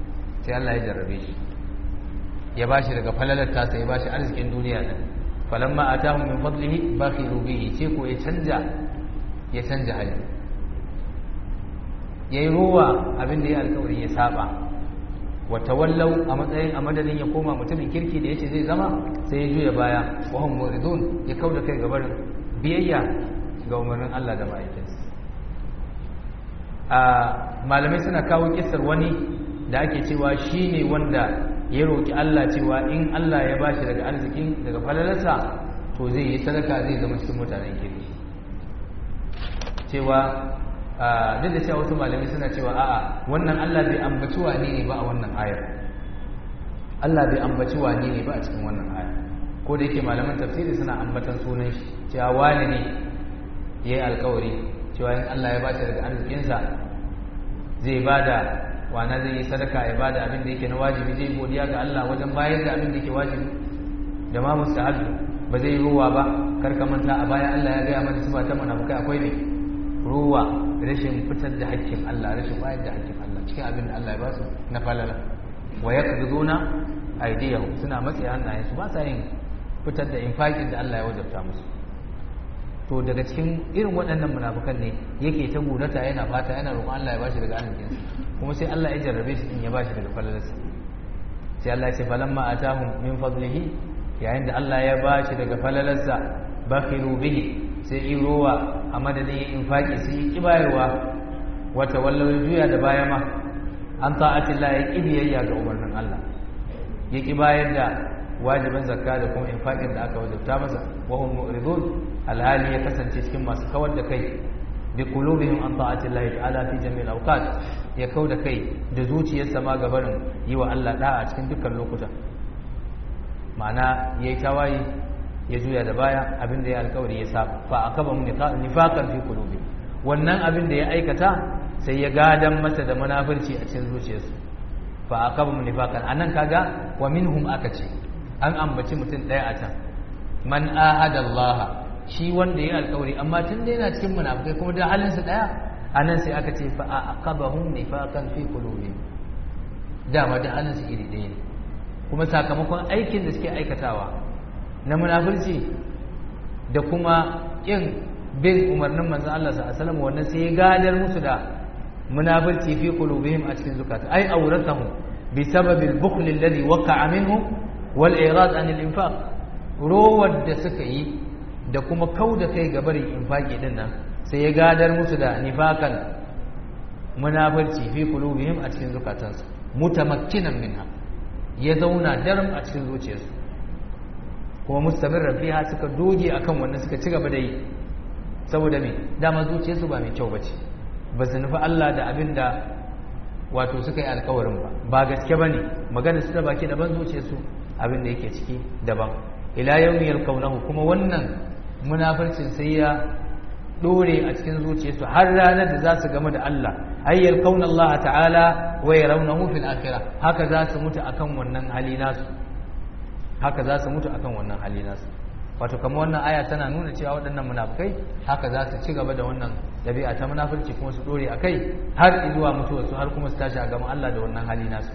ya bashi daga falalar tasa ya bashi arzikin duniya nan falamma atahum min fadlihi bakhilu bihi sai ko ya canja hali yayi ruwa abin da ya alƙawari ya saba wa tawallau a madadin ya koma mutumin kirki da yace zai zama sai ya juya baya wa hum muridun ya kauda kai gaban biyayya ga umarnin Allah da ma'aikinsa malamai suna kawo kissar wani da ake cewa shi ne wanda ya roƙi Allah cewa in Allah ya bashi daga arzikin daga falalarsa to zai yi sadaka zai zama cikin mutanen kirki cewa duk da cewa wasu malamai suna cewa a'a wannan Allah bai ambaci wani ne ba a wannan ayar Allah bai ambaci wani ne ba a cikin wannan ayar ko da yake malaman tafsiri suna ambatan sunan shi cewa wani ne yayi alƙawari cewa in Allah ya bashi daga arzikinsa zai bada wana zai yi sadaka ya bada abin da yake na wajibi zai godiya ga Allah wajen bayar da abin da yake wajibi da ma mustahab ba zai ruwa ba karka manta a baya Allah ya gaya mana sifa ta munafikai akwai ne ruwa rashin fitar da haƙƙin Allah, rashin bayar da haƙƙin Allah cikin abin da Allah ya ba su na falala. Wa yaqbiduna aydiyahum, suna matse hannayensu ba sa yin fitar da infaqin da Allah ya wajabta musu. To daga cikin irin waɗannan munafikan ne yake ta gurata yana fata yana roƙon Allah ya bashi daga arzikinsa, kuma sai Allah ya jarrabe shi in ya bashi daga falalarsa. Sai Allah ya ce falamma atahum min fadlihi, yayin da Allah ya bashi daga falalarsa bakhilu bihi, sai irowa a madadin infaqi sai ki bayarwa, wata wallahi juya da baya ma an ta'atillah ya ki biyayya ga umarnin Allah, ya ki bayar da wajibin zakka da kuma infaqin da aka wajabta masa. Wa hum mu'ridun, alhali ya kasance cikin masu kawar da kai bi qulubihim an ta'atillahi ta'ala fi jami'il awqat, ya kau da kai da zuciyarsa ma gabarin yi wa Allah da'a cikin dukkan lokuta. Ma'ana yayi tawaye, ya juya da baya, abin da ya alƙawari ya saba, fa akabahum nifaqan fi qulubihim, wannan abin da ya aikata sai ya gadan masa da munafirci a cikin zuciyarsu. Fa akabahum nifaqan, anan kaga wa minhum aka ce, an ambaci mutum ɗaya a can, man ahada Allah, shi wanda ya alƙawari, amma tun da yana cikin munafikai kuma da halinsa ɗaya, anan sai aka ce fa aqabahum nifaqan fi qulubihim, dama da halinsu iri ɗaya ne, kuma sakamakon aikin da suke aikatawa na munafirci da kuma kin bin umarnin manzon Allah sallallahu alaihi wasallam, wannan sai ya gadar musu da munafirci fi qulubihim a cikin zukata, ai awratahum bi sababil bukhl alladhi waqa'a minhum wal irad an al infaq, rowar da suka yi da kuma kauda kai ga barin infaqi din nan sai ya gadar musu da nifakan munafirci fi qulubihim a cikin zukatansu, mutamakkinan minha, ya zauna daram a cikin zuciyarsu, kuma mustamirran fiha, suka doge akan wannan, suka ci gaba da yi. Saboda me? Dama zuciyarsu ba mai kyau bace, ba su nufi Allah da abin da wato suka yi alkawarin ba gaske bane, magana su ta baki daban, zuciyarsu abin da yake ciki daban. Ila yawmi yalqawnahu, kuma wannan munafircin sai ya dore a cikin zuciyarsu har ranar da za su game da Allah, ay yalqawna Allah ta'ala wa yarawnahu fil akhirah, haka za su mutu akan wannan hali nasu, haka za su mutu akan wannan hali nasu. Wato kamar wannan aya tana nuna cewa waɗannan munafikai haka za su ci gaba da wannan dabi'a ta munafirci, kuma su dore akai har zuwa mutuwarsu, har kuma su tashi a gaban Allah da wannan hali nasu.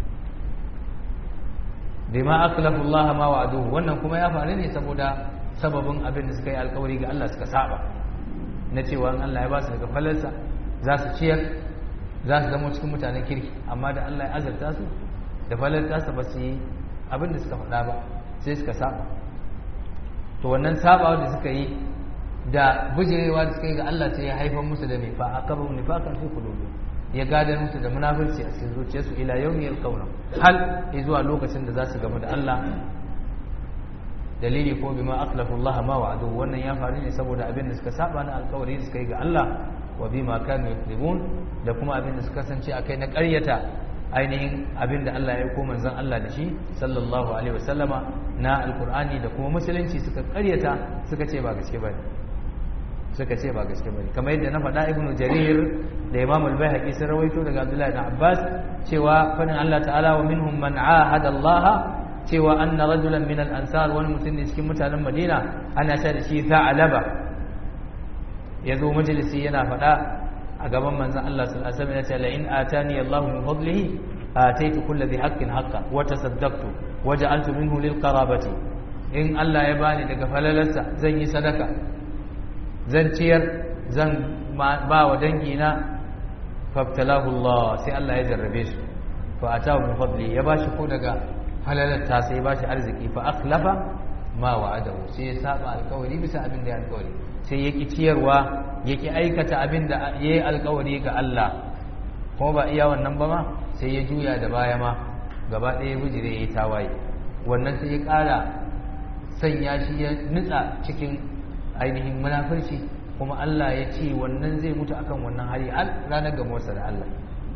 Bima aklafu Allah ma wa'aduhu, wannan kuma ya faru ne saboda sababin abin da suka yi alkawari ga Allah suka saba, na cewa in Allah ya ba su daga falarsa za su ciyar, za su zama cikin mutanen kirki, amma da Allah ya azarta su da falarsa ba su yi abin da suka faɗa ba, sai suka saba. To wannan sabawa da suka yi da bujirewa da suka yi ga Allah sai ya haifar musu da nifa, akabahu nifaqan fi qulubihim, ya gadar musu da munafirci a cikin zuciyarsu ila yawmi yalqawna, hal zuwa lokacin da za su gamu da Allah. Dalili ko bima akhlafu Allah ma wa'aduhu, wannan ya faru ne saboda abin da suka saba na alƙawari da suka yi ga Allah, wa bima kanu yakذibun, da kuma abin da suka kasance akai na ƙaryata ainihin abin da Allah ya aiko manzon Allah da shi sallallahu alaihi wasallama na alqur'ani da kuma musulunci, suka ƙaryata, suka ce ba gaske bane, suka ce ba gaske bane. Kamar yadda na faɗa, Ibn Jarir da Imam al-Baihaqi sun rawaito daga Abdullah ibn Abbas cewa fadin Allah ta'ala wa minhum man ahada Allah, cewa anna rajulan min al-ansar, wani mutum ne cikin mutanen Madina ana ta da shi Tha'laba, yazo majalisi yana faɗa a gaban manzon Allah sallallahu alaihi wasallam, ya ce la in atani Allah min fadlihi ataitu kulli dhi haqqin haqqa wa tasaddaqtu wa ja'altu minhu lil qarabati, in Allah ya bani daga falalarsa zan yi sadaka, zan ciyar, zan ba wa dangina. Fabtalahu Allah, sai Allah ya jarrabe su, fa atahu min fadli, ya bashi ko daga halalarta, sai ya bashi arziki, fa akhlafa ma wa'adahu, sai ya saba alƙawari bisa abin da ya alƙawari, sai yaki ciyarwa, yaki aikata abin da yayi alƙawari ga Allah. Kuma ba iya wannan ba ma, sai ya juya da baya ma gaba ɗaya bijire yayi tawaye, wannan sai ya ƙara sanya shi ya nutsa cikin ainihin munafirci, kuma Allah ya ce wannan zai mutu akan wannan hali har ranar gamuwarsa da Allah.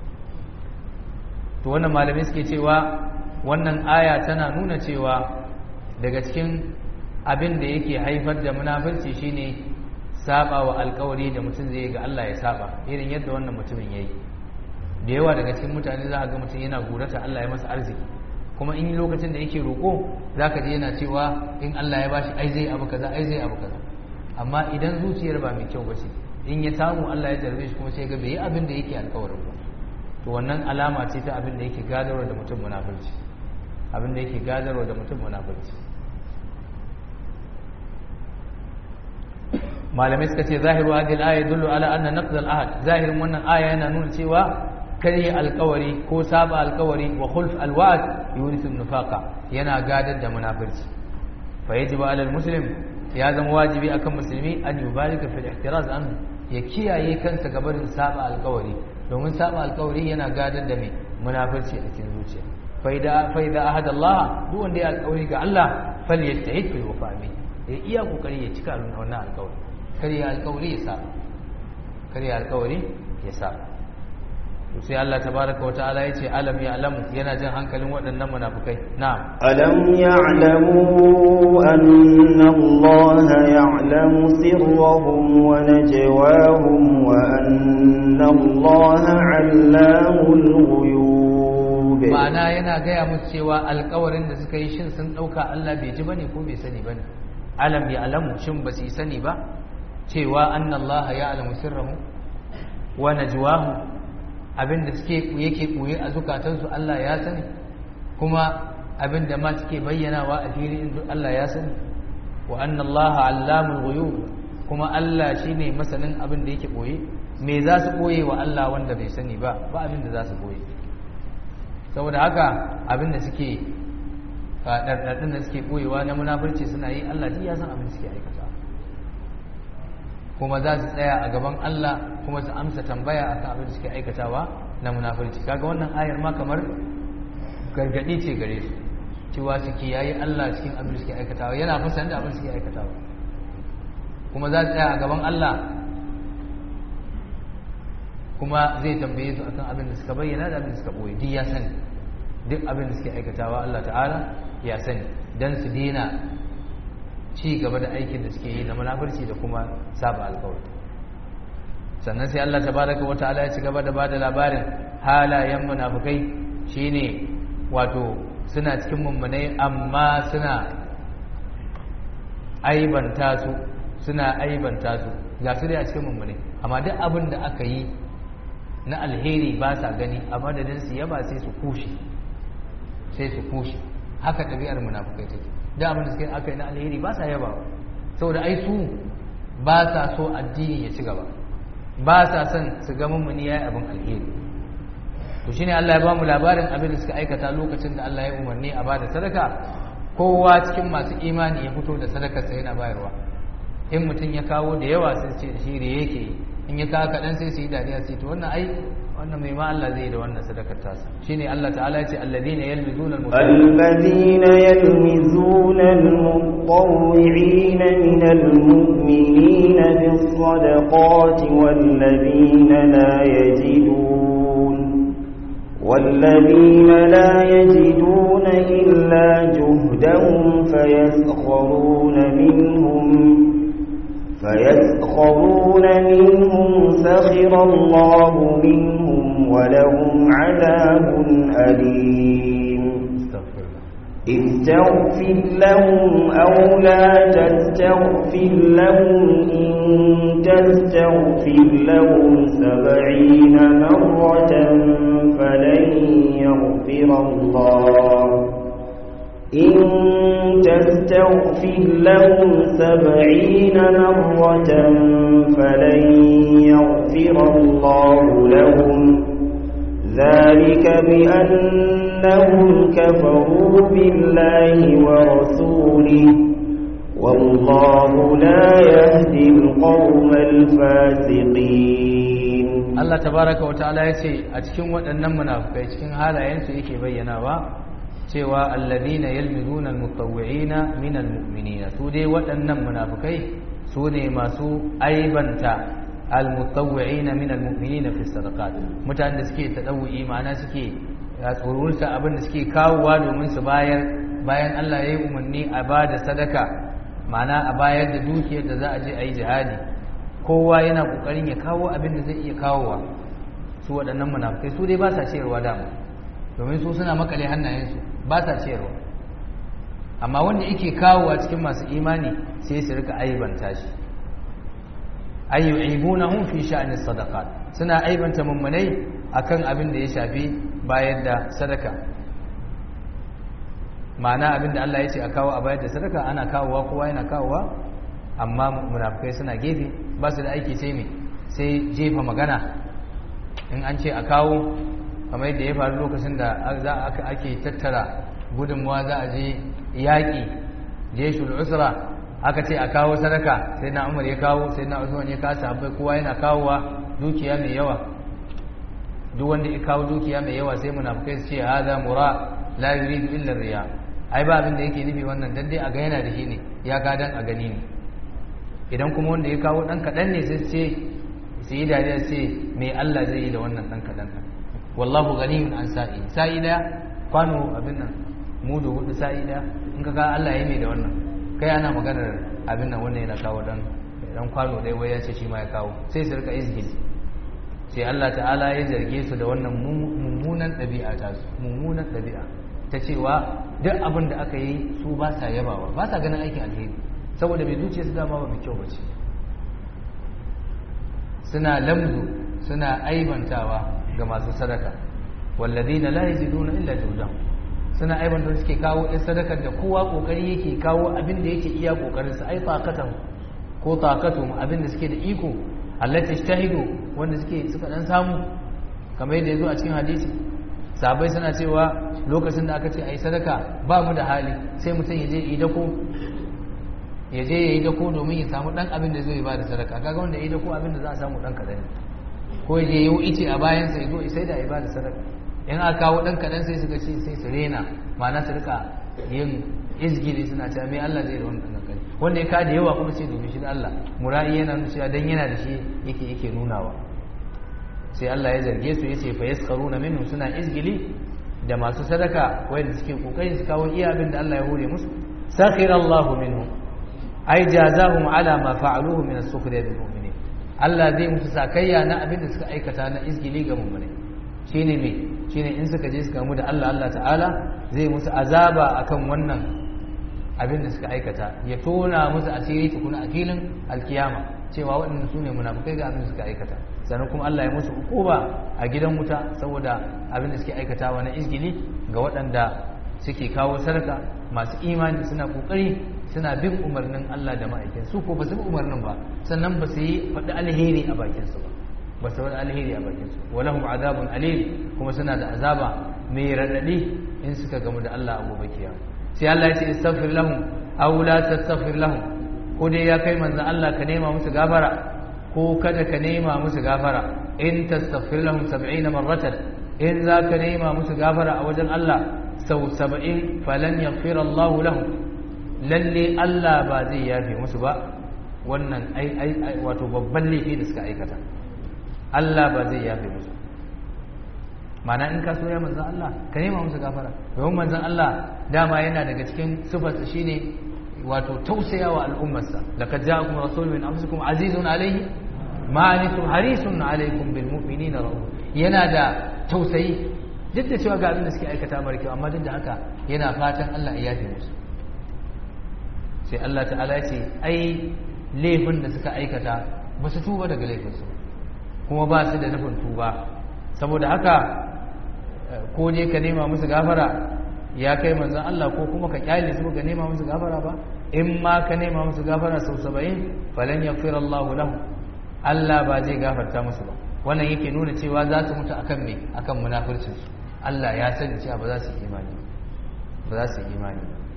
To wannan malamai suke cewa wannan aya tana nuna cewa daga cikin abin da yake haifar da munafirci shine saba wa alkawari da mutum zai yi ga Allah ya saba, irin yadda wannan mutumin yayi. Da yawa daga cikin mutane za a ga mutum yana gurata Allah ya masa arziki, kuma in lokacin da yake roƙo zaka je yana cewa in Allah ya bashi ai zai abu kaza, ai zai abu kaza. Amma idan zuciyar ba mai kyau bace, in ya samu Allah ya jarbe shi kuma sai ga bai yi abin da yake alƙawarin ba to wannan alama ce ta abin da yake gadarwa da mutum munafurci abin da yake gadarwa da mutum munafurci malamai suka ce zahiru hadhihi al-aya yadullu ala anna naqd al-ahd zahirin wannan aya yana nuna cewa kare alƙawari ko saba alƙawari wa khulf al-wa'd yurisu an-nifaqa yana gadar da munafurci fa yajibu ala al-muslim ya zama wajibi akan musulmi an yubalika fil ihtiraz an ya kiyaye kansa gabarin saba alƙawari domin saba alƙawari yana gadar da mai munafurci a cikin zuciya fa idza ahada Allah duk wanda ya alƙawari ga Allah falyajtahid fil wafa'i ya iya kokari ya cika wannan alƙawari kare alƙawari ya saba kare alƙawari ya saba sai Allah tabaraka wa ta'ala yace alam ya'lamu yana jin hankalin waɗannan munafikai na'am alam ya'lamu anna Allah ya'lamu sirrahum wa najwahum wa anna Allah 'allamul ghuyub ma'ana yana gaya musu cewa alƙawarin da suka yi shin sun dauka Allah bai ji bane ko bai sani bane alam ya'lamu shin ba su sani ba cewa anna Allah ya'lamu sirrahum wa najwahum abinda suke yake koyi a zukatansu Allah ya sani kuma abinda ma suke bayyanawa a fili in Allah ya sani wa anna Allah 'allamul ghuyub kuma Allah shine masanin abinda yake koyi me za su koye wa Allah wanda bai sani ba abinda za su koye saboda haka abinda suke dardadin da suke koyewa na munafurci suna yi Allah ji ya san abin da suke aikata kuma za su tsaya a gaban Allah kuma su amsa tambaya akan abin da suke aikatawa na munafurci kaga wannan ayar ma kamar gargadi ce gare su cewa su kiyaye Allah cikin abin da suke aikatawa yana fasan da abin da suke aikatawa kuma za su tsaya a gaban Allah kuma zai tambaye su akan abin da suka bayyana da abin da suka boye duk ya sani duk abin da suke aikatawa Allah ta'ala ya sani dan su dena ci gaba da aikin da suke yi na munafurci da kuma saba alƙawari sannan sai Allah tabaraka wa ta'ala ya ci gaba da bada labarin halayen munafikai shine wato suna cikin mummunai amma suna aibanta su ga su dai a cikin mummunai amma duk abin da aka yi na alheri ba sa gani a madadin su yaba sai su kushe haka ɗabi'ar munafikai take da abin da suka aka yi na alheri ba sa yaba saboda ai su ba sa so addini ya ci gaba ba sa son su ga mummuni yayi abin alheri to shine Allah ya ba mu labarin abin da suka aikata lokacin da Allah ya umarni a bada sadaka kowa cikin masu imani ya fito da sadakar sa yana bayarwa in mutum ya kawo da yawa sai ce da shi da yake in ya kawo kaɗan sai su yi dariya sai to wannan ai wannan mai ma Allah zai da wannan sadakar tasa shine Allah ta'ala ya ce alladhina yalmizuna al-mutawwi'ina min al-mu'minina bis-sadaqati والذين لا يجدون إلا جهدهم فيسخرون منهم سخر الله منهم ولهم عذاب أليم استغفر لهم أو لا تستغفر لهم إن تستغفر لهم 70 مرة فلن يغفر الله إن تستغفر لهم 70 مرة فلن يغفر الله لهم ذلك بأنهم كفروا بالله ورسوله والله لا يهدي القوم الفاسقين Allah tabaraka wa ta'ala yace a cikin waɗannan munafikai cikin halayensu yake bayyanawa cewa alladhina yalmizuna almutawwi'ina min almu'minina su dai waɗannan munafikai su ne masu aibanta almutawwi'ina min almu'minina fi sadaqat mutanen da suke tadawwi ma'ana suke tsorulta abin da suke kawowa domin su bayan Allah ya yi umarni a bada sadaka ma'ana a bayar da dukiyar da za a je a yi jihadi kowa yana kokarin ya kawo abin da zai iya kawowa su waɗannan munafikai su dai ba sa ciyarwa dama domin su suna makale hannayensu ba sa ciyarwa amma wanda yake kawowa cikin masu imani sai su rika aibanta shi ay yu'ibunahum fi sha'ni sadaqat suna aibanta mummunai akan abin da ya shafi bayar da sadaka. ma'ana abin da Allah ya ce a kawo a bayar da sadaka ana kawowa, kowa yana kawowa, amma munafikai suna gefe ba su da aiki sai me sai jefa magana. in an ce a kawo, kamar yadda ya faru lokacin da ake tattara gudunmuwa za a je yaƙi jeshul usra, aka ce a kawo sadaka, sai na Umar ya kawo, sai na Usman ya kawo, sahabbai kowa yana kawowa dukiya mai yawa. duk wanda ya kawo dukiya mai yawa sai munafikai su ce hada mura la yuridu illa riya, ai ba abin da yake nufi wannan dan dai a ga yana da shi ne, ya ga dan a gani ne. idan kuma wanda ya kawo dan kadan ne sai ce su yi dariya ce me Allah zai yi da wannan dan kadan nan, wallahu ghaniyun an sa'i daya kwano abin nan mudu hudu sa'i daya, in ka ga Allah ya yi mai da wannan, kai ana maganar abin nan wannan yana kawo dan kwano dai wai ya ce shi ma ya kawo, sai su rika izgili. sai Allah ta'ala ya zarge su da wannan mummunan ɗabi'a ta su, mummunan ɗabi'a ta cewa duk abin da aka yi su ba sa yabawa, ba sa ganin aikin alheri, saboda mai zuciya su dama ba mai kyau bace. suna lamzu, suna aibantawa ga masu sadaka, walladina la yaziduna illa juhdahum, suna aibanta suke kawo ɗin sadakar da kowa kokari yake kawo abin da yake iya kokarin sa, ai taqatan ko taqatum, abin da suke da iko, allati ishtahidu, wanda suka dan samu, kamar yadda yazo a cikin hadisi. sahabbai suna cewa lokacin da aka ce ai sadaka ba mu da hali, sai mutum ya je ya yi dako domin ya samu dan abin da zai ba da sadaka. kaga wanda ya yi dako abin da za a samu dan kadan, ko ya je ya yi ice a bayan sa ya zo sai da ya ba da sadaka. in aka kawo dan kadan sai suka ce sai su rena, ma'ana su rika yin izgili suna cewa me Allah zai da wannan dan kadan, wanda ya kada yawa kuma sai domin shi da Allah. mura'i yana nuna cewa dan yana da shi yake nunawa. sai Allah ya zarge su yace fa yaskharuna minhum, suna izgili da masu sadaka wanda suke kokarin su kawo iya abin da Allah ya hore musu. sakhira Allahu minhum, ai jazahum ala ma fa'aluhu min as-sukhriya bil mu'minin, Allah zai musu sakayya na abin da suka aikata na izgili ga mu'mini. shine me shine in suka je suka gamu da Allah, Allah ta'ala zai musu azaba akan wannan abin da suka aikata, ya tona musu asiri tukuna a filin alkiyama cewa waɗannan su ne munafukai ga abin da suka aikata. sannan kuma Allah ya musu ukuba a gidan wuta saboda abin da suke aikatawa na izgili ga waɗanda suke kawo sadaka, masu imani suna kokari suna bin umarnin Allah da ma'aikin su, ko ba su bi umarnin ba, sannan ba su yi faɗi alheri a bakin su ba su faɗi alheri a bakin su. walahum azabun alim, kuma suna da azaba mai radadi in suka gamu da Allah a gobe kiyama. sai Allah ya ce istaghfir lahum aw la tastaghfir lahum, ko dai ya kai manzon Allah ka nema musu gafara ko kada ka nema musu gafara. in tastaghfir lahum 70 marratan, in za ka nema musu gafara a wajen Allah sau 70 falan yaghfir Allah lahum, lalle Allah ba zai yafe musu ba wannan wato babban laifi da suka aikata, Allah ba zai yafe musu. mana in ka so ya manzon Allah ka nema musu gafara, domin manzon Allah dama yana daga cikin sifarsa shine wato tausayawa al'ummarsa. laqad ja'akum rasulun min anfusikum azizun alayhi ma antum harisun alaykum bil mu'minina rauf, yana da tausayi duk da cewa ga abin da suke aikata mara kyau, amma duk da haka yana fatan Allah ya yafe musu. sai Allah ta'ala ya ce ai laifin da suka aikata ba su tuba daga laifinsu, kuma ba su da nufin tuba, saboda haka ko je ka nema musu gafara ya kai manzon Allah, ko kuma ka kyale su ka nema musu gafara ba. in ma ka nema musu gafara sau 70 falan yaghfir Allah lahum, Allah ba zai gafarta musu ba. wannan yake nuna cewa za su mutu akan me, akan munafircin su. Allah ya sani cewa ba za su yi imani, ba za su yi imani.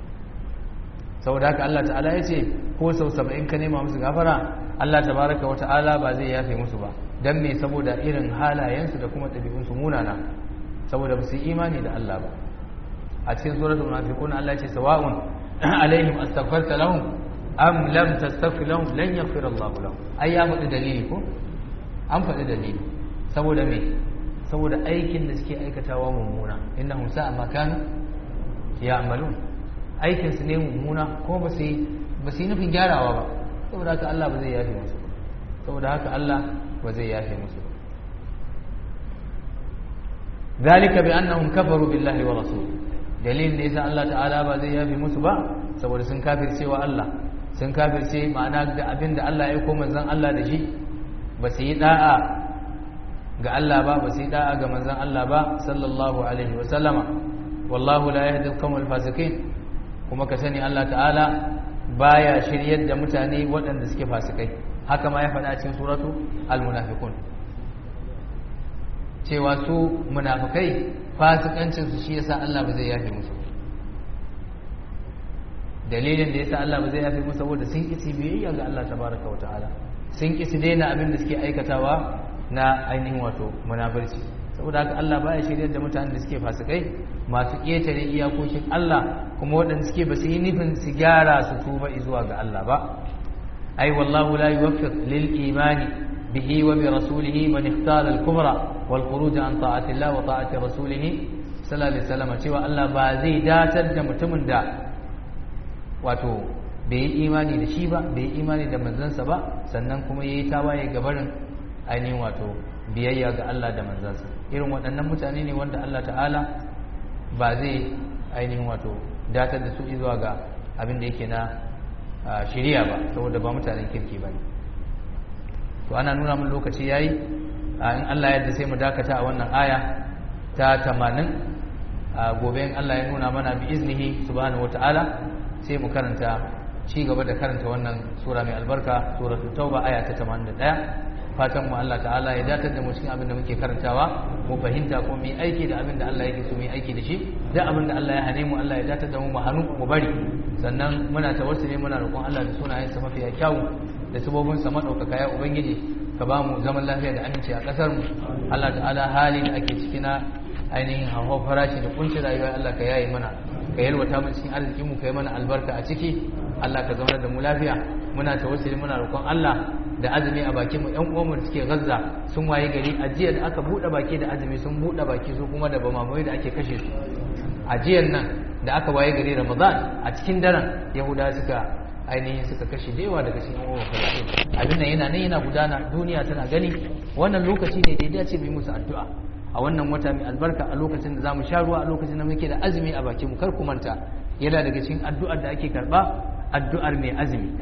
saboda haka Allah ta'ala ya ce ko sau 70 ka nema musu gafara, Allah tabaraka wa ta'ala ba zai yafe musu ba. dan me, saboda irin halayensu da kuma ɗabi'unsu munana, saboda ba su yi imani da Allah ba. a cikin suratul munafiqun Allah ya ce sawa'un alaihim astaghfarta lahum am lam tastaghfir lahum lan yaghfir Allah lahum. ai ya faɗi dalili ko an faɗi dalili, saboda me, saboda aikin da suke aikatawa mummuna, innahum sa'a ma kanu ya'malun, aikin su ne mummuna ko ba su yi nufin gyarawa ba, saboda haka Allah ba zai yafe musu ba, saboda haka Allah ba zai yafe musu ba. zalika bi annahum kafaru billahi wa rasulihi, dalilin da yasa Allah ta'ala ba zai yafe musu ba saboda sun kafirce wa Allah, sun kafirce ma'ana da abin da Allah ya aiko manzon Allah da shi ba su yi da'a ga Allah ba su yi da'a ga manzon Allah ba sallallahu alaihi wasallama wallahu la yahdi al-qawmal fasiqin kuma ka sani Allah ta'ala baya shiryar da mutane waɗanda suke fasikai haka ma ya faɗa cikin suratu al-munafiqun cewa su munafikai fasikancin su shi yasa Allah ba zai yafe musu dalilin da yasa Allah ba zai yafe musu saboda sun kisi biyayya ga Allah tabaraka wa ta'ala sun kisi daina abin da suke aikatawa na ainihin wato munafirci saboda haka Allah baya shiryar da mutanen da suke fasikai masu ƙetare iyakokin Allah kuma waɗanda suke ba su yi nufin su gyara su tuba zuwa ga Allah ba ai wallahu la yuwaffiq lil imani bihi wa bi rasulihi man ikhtara al kubra wal khuruj an ta'ati Allah wa ta'ati rasulih sallallahu alaihi wasallam cewa Allah ba zai datar da mutumin da wato bai yi imani da shi ba bai yi imani da manzansa ba sannan kuma yayi tawaye gabarin ainihin wato biyayya ga Allah da manzansa irin waɗannan mutane ne wanda Allah ta'ala ba zai ainihin wato datar da su zuwa ga abin da yake na shiriya ba saboda ba mutanen kirki ba ne to ana nuna mun lokaci yayi in Allah yadda sai mu dakata a wannan aya ta 80 gobe in Allah ya nuna mana bi iznihi subhanahu wataala sai mu karanta ci gaba da karanta wannan sura mai albarka suratul tauba aya ta 81 fatan mu Allah ta'ala ya datar da mu cikin abin da muke karantawa mu fahimta ko mu yi aiki da abin da Allah yake so mu yi aiki da shi da abin da Allah ya hane mu Allah ya datar da mu mu hannu mu bari sannan muna tawassuli muna roƙon Allah da sunayensa mafiya kyawu da sabobin sa madaukaka ya ubangiji ka ba mu zaman lafiya da aminci a kasar mu Allah ta'ala hali da ake ciki na ainihin hawa farashi da kunci rayuwa Allah ka yaye mana ka yalwata mu cikin arzikin mu ka yi mana albarka a ciki Allah ka zauna da mu lafiya muna tawassuli muna roƙon Allah da azumi a bakin mu ƴan uwanmu da suke Gaza sun waye gari a jiya da aka bude baki da azumi sun bude baki su kuma da bamamai da ake kashe su a jiyan nan da aka waye gari Ramadan a cikin daren Yahudawa suka ainihin suka kashe da yawa daga cikin uwan Falastin abin nan yana nan yana gudana duniya tana gani wannan lokaci ne da ya dace mu yi musu addu'a a wannan wata mai albarka a lokacin da zamu sha ruwa a lokacin da muke da azumi a bakin mu kar ku manta yana daga cikin addu'ar da ake karba addu'ar mai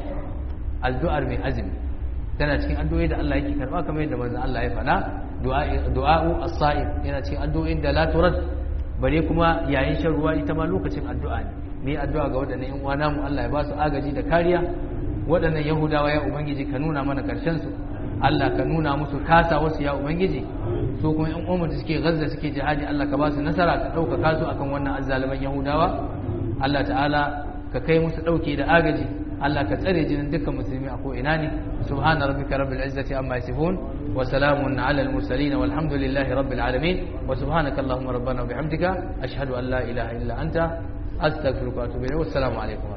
azumi tana cikin addu'o'i da Allah yake karba kamar yadda manzon Allah ya faɗa du'a'u as-sa'im yana cikin addu'o'in da la turad bare kuma yayin shan ruwa ita ma lokacin addu'a ne me addu'a ga waɗannan ƴan uwana mu Allah ya ba su agaji da kariya waɗannan Yahudawa ya ubangiji ka nuna mana karshen su Allah ka nuna musu kasa wasu ya ubangiji su kuma ƴan uwan da suke Gaza suke jihadi Allah ka ba su nasara ka ɗaukaka su akan wannan azzaliman Yahudawa Allah ta'ala ka kai musu ɗauke da agaji Allah ka tsare jinin dukkan musulmi a ko'ina ne subhana rabbika rabbil izzati amma yasifun wa salamun ala al mursalin walhamdulillahi rabbil alamin wa subhanaka allahumma rabbana wa bihamdika ashhadu an la ilaha illa anta astaghfiruka wa atubu ilayk wa assalamu alaikum